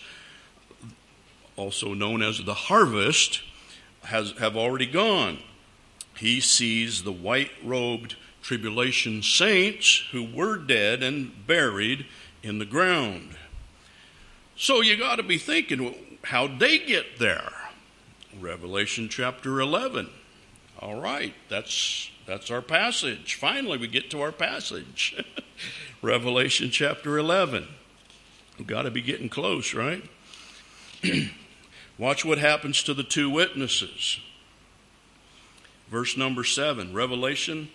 also known as the harvest, have already gone? He sees the white-robed tribulation saints who were dead and buried in the ground. So you got to be thinking, how'd they get there? Revelation chapter 11. All right, that's our passage. Finally, we get to our passage. Revelation chapter 11. We've got to be getting close, right? Watch what happens to the two witnesses. Verse number 7, Revelation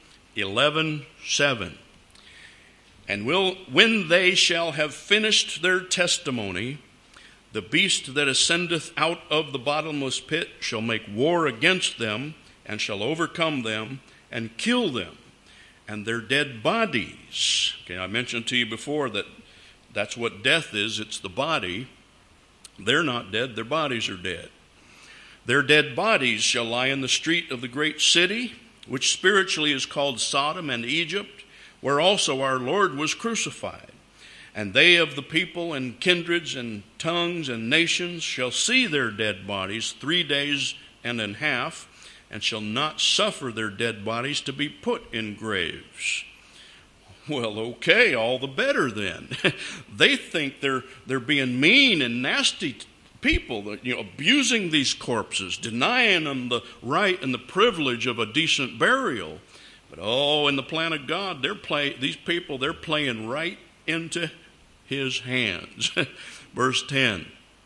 11:7. And when they shall have finished their testimony, the beast that ascendeth out of the bottomless pit shall make war against them, and shall overcome them, and kill them. and their dead bodies. Okay, I mentioned to you before that that's what death is. It's the body. They're not dead. Their bodies are dead. Their dead bodies shall lie in the street of the great city, which spiritually is called Sodom and Egypt, where also our Lord was crucified. And they of the people and kindreds and tongues and nations shall see their dead bodies 3 days and an half, and shall not suffer their dead bodies to be put in graves. Well, okay, all the better then. They think they're being mean and nasty people, abusing these corpses, denying them the right and the privilege of a decent burial. But in the plan of God, these people, they're playing right into his hands. Verse 10.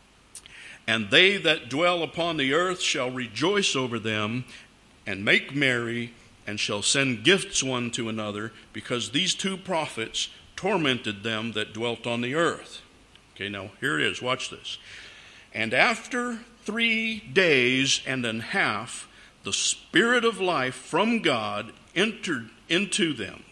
And they that dwell upon the earth shall rejoice over them and make merry, and shall send gifts one to another, because these two prophets tormented them that dwelt on the earth. Okay, now here it is. Watch this. And after 3 days and a half, the Spirit of life from God entered into them,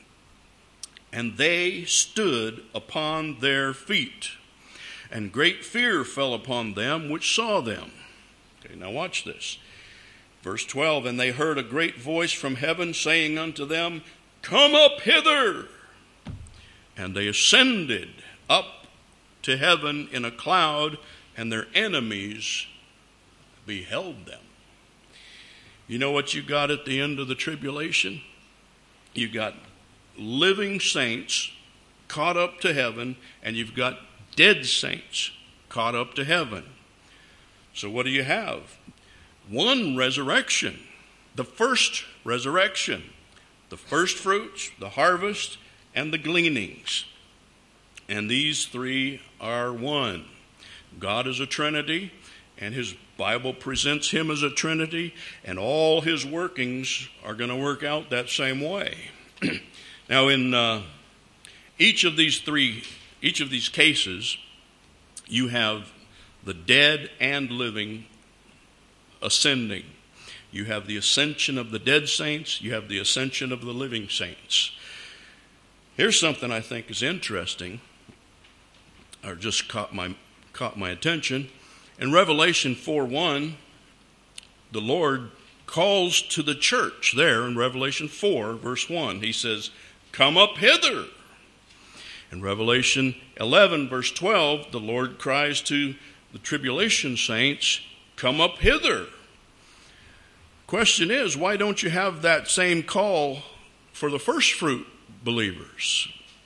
and they stood upon their feet. And great fear fell upon them which saw them. Okay, now watch this. Verse 12, and they heard a great voice from heaven saying unto them, Come up hither. And they ascended up to heaven in a cloud, and their enemies beheld them. You know what you got at the end of the tribulation? You got living saints caught up to heaven, and you've got dead saints caught up to heaven. So what do you have? One resurrection, the first resurrection, the first fruits, the harvest, and the gleanings. And these three are one. God is a Trinity, and his Bible presents him as a Trinity, and all his workings are going to work out that same way. Now, in each of these cases, you have the dead and living ascending. You have the ascension of the dead saints. You have the ascension of the living saints. Here's something I think is interesting, or just caught my attention. In Revelation 4:1, the Lord calls to the church there in Revelation 4, verse 1. He says, Come up hither. In Revelation 11, verse 12, the Lord cries to the tribulation saints, Come up hither. Question is, why don't you have that same call for the first fruit believers?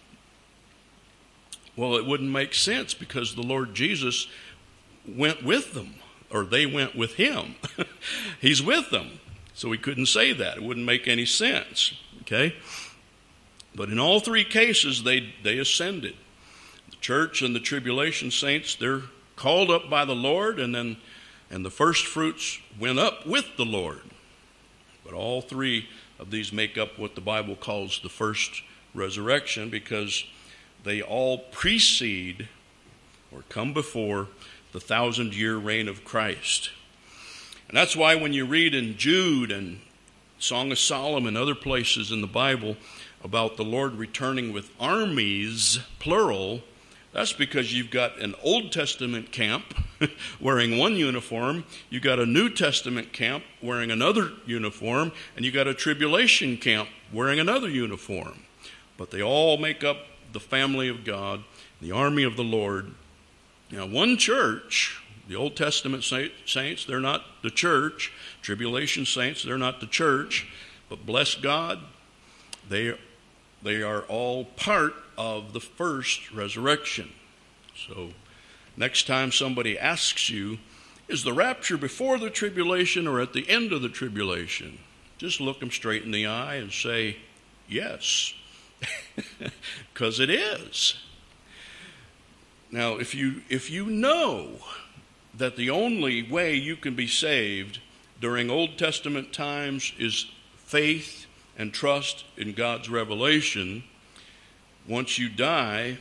Well, it wouldn't make sense, because the Lord Jesus went with them, or they went with him. He's with them. So we couldn't say that. It wouldn't make any sense. Okay? But in all three cases, they ascended. The church and the tribulation saints, they're called up by the Lord, and the first fruits went up with the Lord. But all three of these make up what the Bible calls the first resurrection, because they all precede or come before the 1,000-year reign of Christ. And that's why when you read in Jude and Song of Solomon and other places in the Bible about the Lord returning with armies, plural, that's because you've got an Old Testament camp wearing one uniform, you've got a New Testament camp wearing another uniform, and you've got a tribulation camp wearing another uniform. But they all make up the family of God, the army of the Lord. Now, one church, the Old Testament saints, they're not the church. Tribulation saints, they're not the church. But bless God, they are all part of the first resurrection. So next time somebody asks you, is the rapture before the tribulation or at the end of the tribulation? Just look them straight in the eye and say, yes, because it is. Now, if you know that the only way you can be saved during Old Testament times is faith and trust in God's revelation, once you die,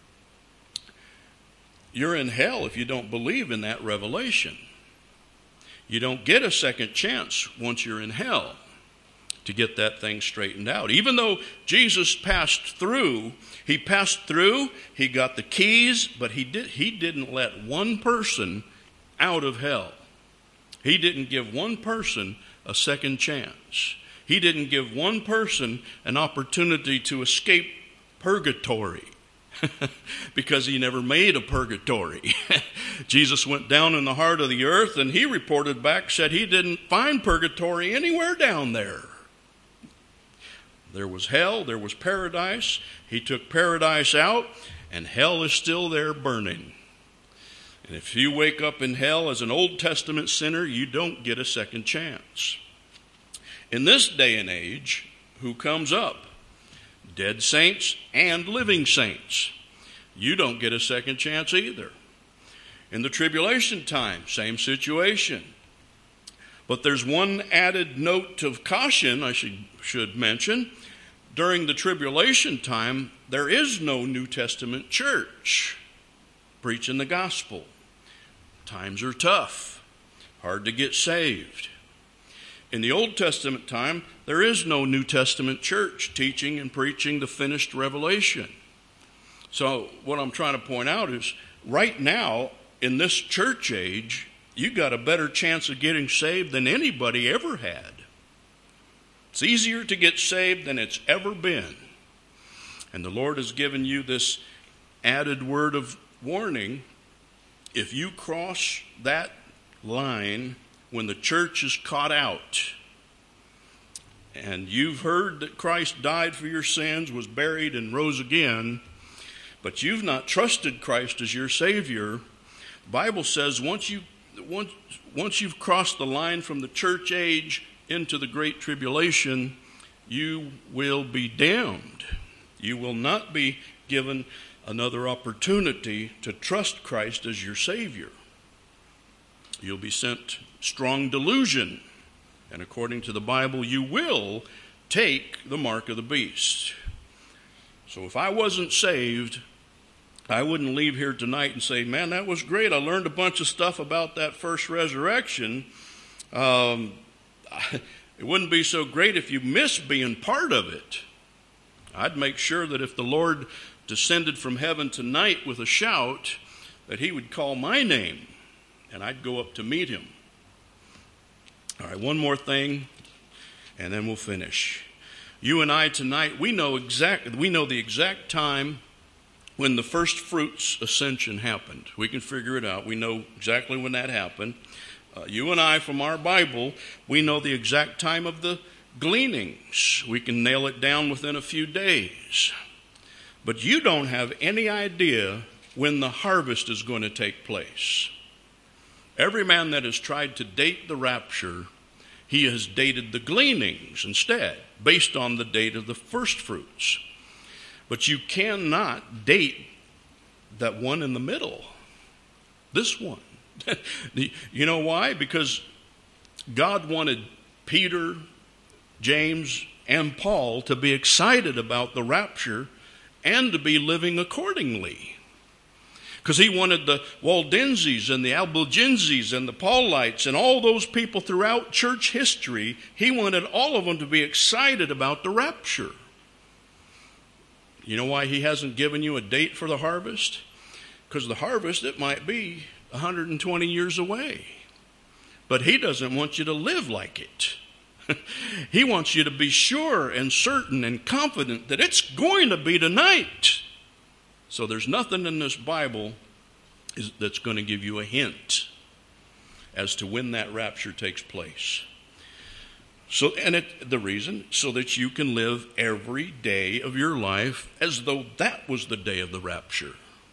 you're in hell if you don't believe in that revelation. You don't get a second chance once you're in hell. to get that thing straightened out. Even though Jesus passed through, he got the keys, but he didn't let one person out of hell. He didn't give one person a second chance. He didn't give one person an opportunity to escape purgatory because he never made a purgatory. Jesus went down in the heart of the earth, and he reported back, said he didn't find purgatory anywhere down there. There was hell, there was paradise. He took paradise out, and hell is still there burning. And if you wake up in hell as an Old Testament sinner, you don't get a second chance. In this day and age, who comes up? Dead saints and living saints. You don't get a second chance either. In the tribulation time, same situation. But there's one added note of caution I should mention. During the tribulation time, there is no New Testament church preaching the gospel. Times are tough, hard to get saved. In the Old Testament time, there is no New Testament church teaching and preaching the finished revelation. So what I'm trying to point out is, right now, in this church age, you got a better chance of getting saved than anybody ever had. It's easier to get saved than it's ever been. And the Lord has given you this added word of warning. If you cross that line when the church is caught out, and you've heard that Christ died for your sins, was buried, and rose again, but you've not trusted Christ as your Savior, the Bible says once you've crossed the line from the church age into the Great Tribulation, you will be damned. You will not be given another opportunity to trust Christ as your Savior. You'll be sent strong delusion, and according to the Bible, you will take the mark of the beast. So if I wasn't saved, I wouldn't leave here tonight and say, man, that was great. I learned a bunch of stuff about that first resurrection. It wouldn't be so great if you missed being part of it. I'd make sure that if the Lord descended from heaven tonight with a shout, that he would call my name, and I'd go up to meet him. All right, one more thing, and then we'll finish. You and I tonight, we know the exact time when the first fruits ascension happened. We can figure it out. We know exactly when that happened. You and I, from our Bible, we know the exact time of the gleanings. We can nail it down within a few days. But you don't have any idea when the harvest is going to take place. Every man that has tried to date the rapture, he has dated the gleanings instead, based on the date of the first fruits. But you cannot date that one in the middle, this one. You know why? Because God wanted Peter, James, and Paul to be excited about the rapture and to be living accordingly. Because he wanted the Waldenses and the Albigenses and the Paulites and all those people throughout church history, he wanted all of them to be excited about the rapture. You know why he hasn't given you a date for the harvest? Because the harvest, it might be 120 years away. But he doesn't want you to live like it. He wants you to be sure and certain and confident that it's going to be tonight. So there's nothing in this Bible that's going to give you a hint as to when that rapture takes place. So, the reason, so that you can live every day of your life as though that was the day of the rapture.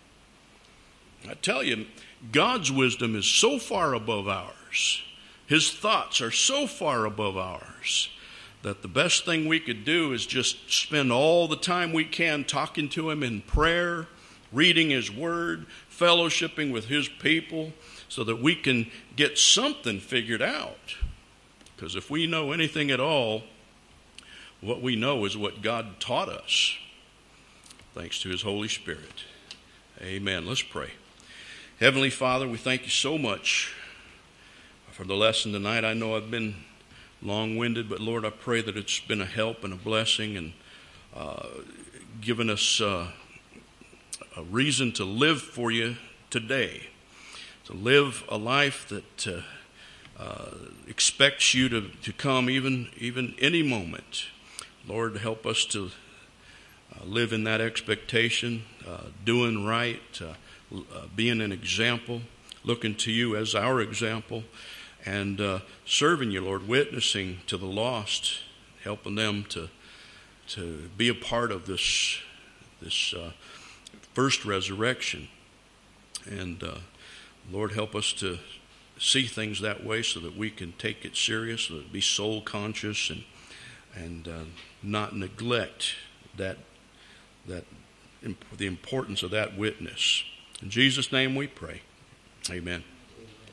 I tell you, God's wisdom is so far above ours. His thoughts are so far above ours that the best thing we could do is just spend all the time we can talking to him in prayer, reading his word, fellowshipping with his people, so that we can get something figured out. Because if we know anything at all, what we know is what God taught us, thanks to his Holy Spirit. Amen. Let's pray. Heavenly Father, we thank you so much for the lesson tonight. I know I've been long-winded, but Lord, I pray that it's been a help and a blessing and given us a reason to live for you today, to live a life that expects you to come even any moment. Lord, help us to live in that expectation, doing right, being an example, looking to you as our example, and serving you, Lord, witnessing to the lost, helping them to be a part of this first resurrection. And Lord, help us to see things that way so that we can take it serious, so that be soul conscious and not neglect the importance of that witness. In Jesus' name we pray. Amen.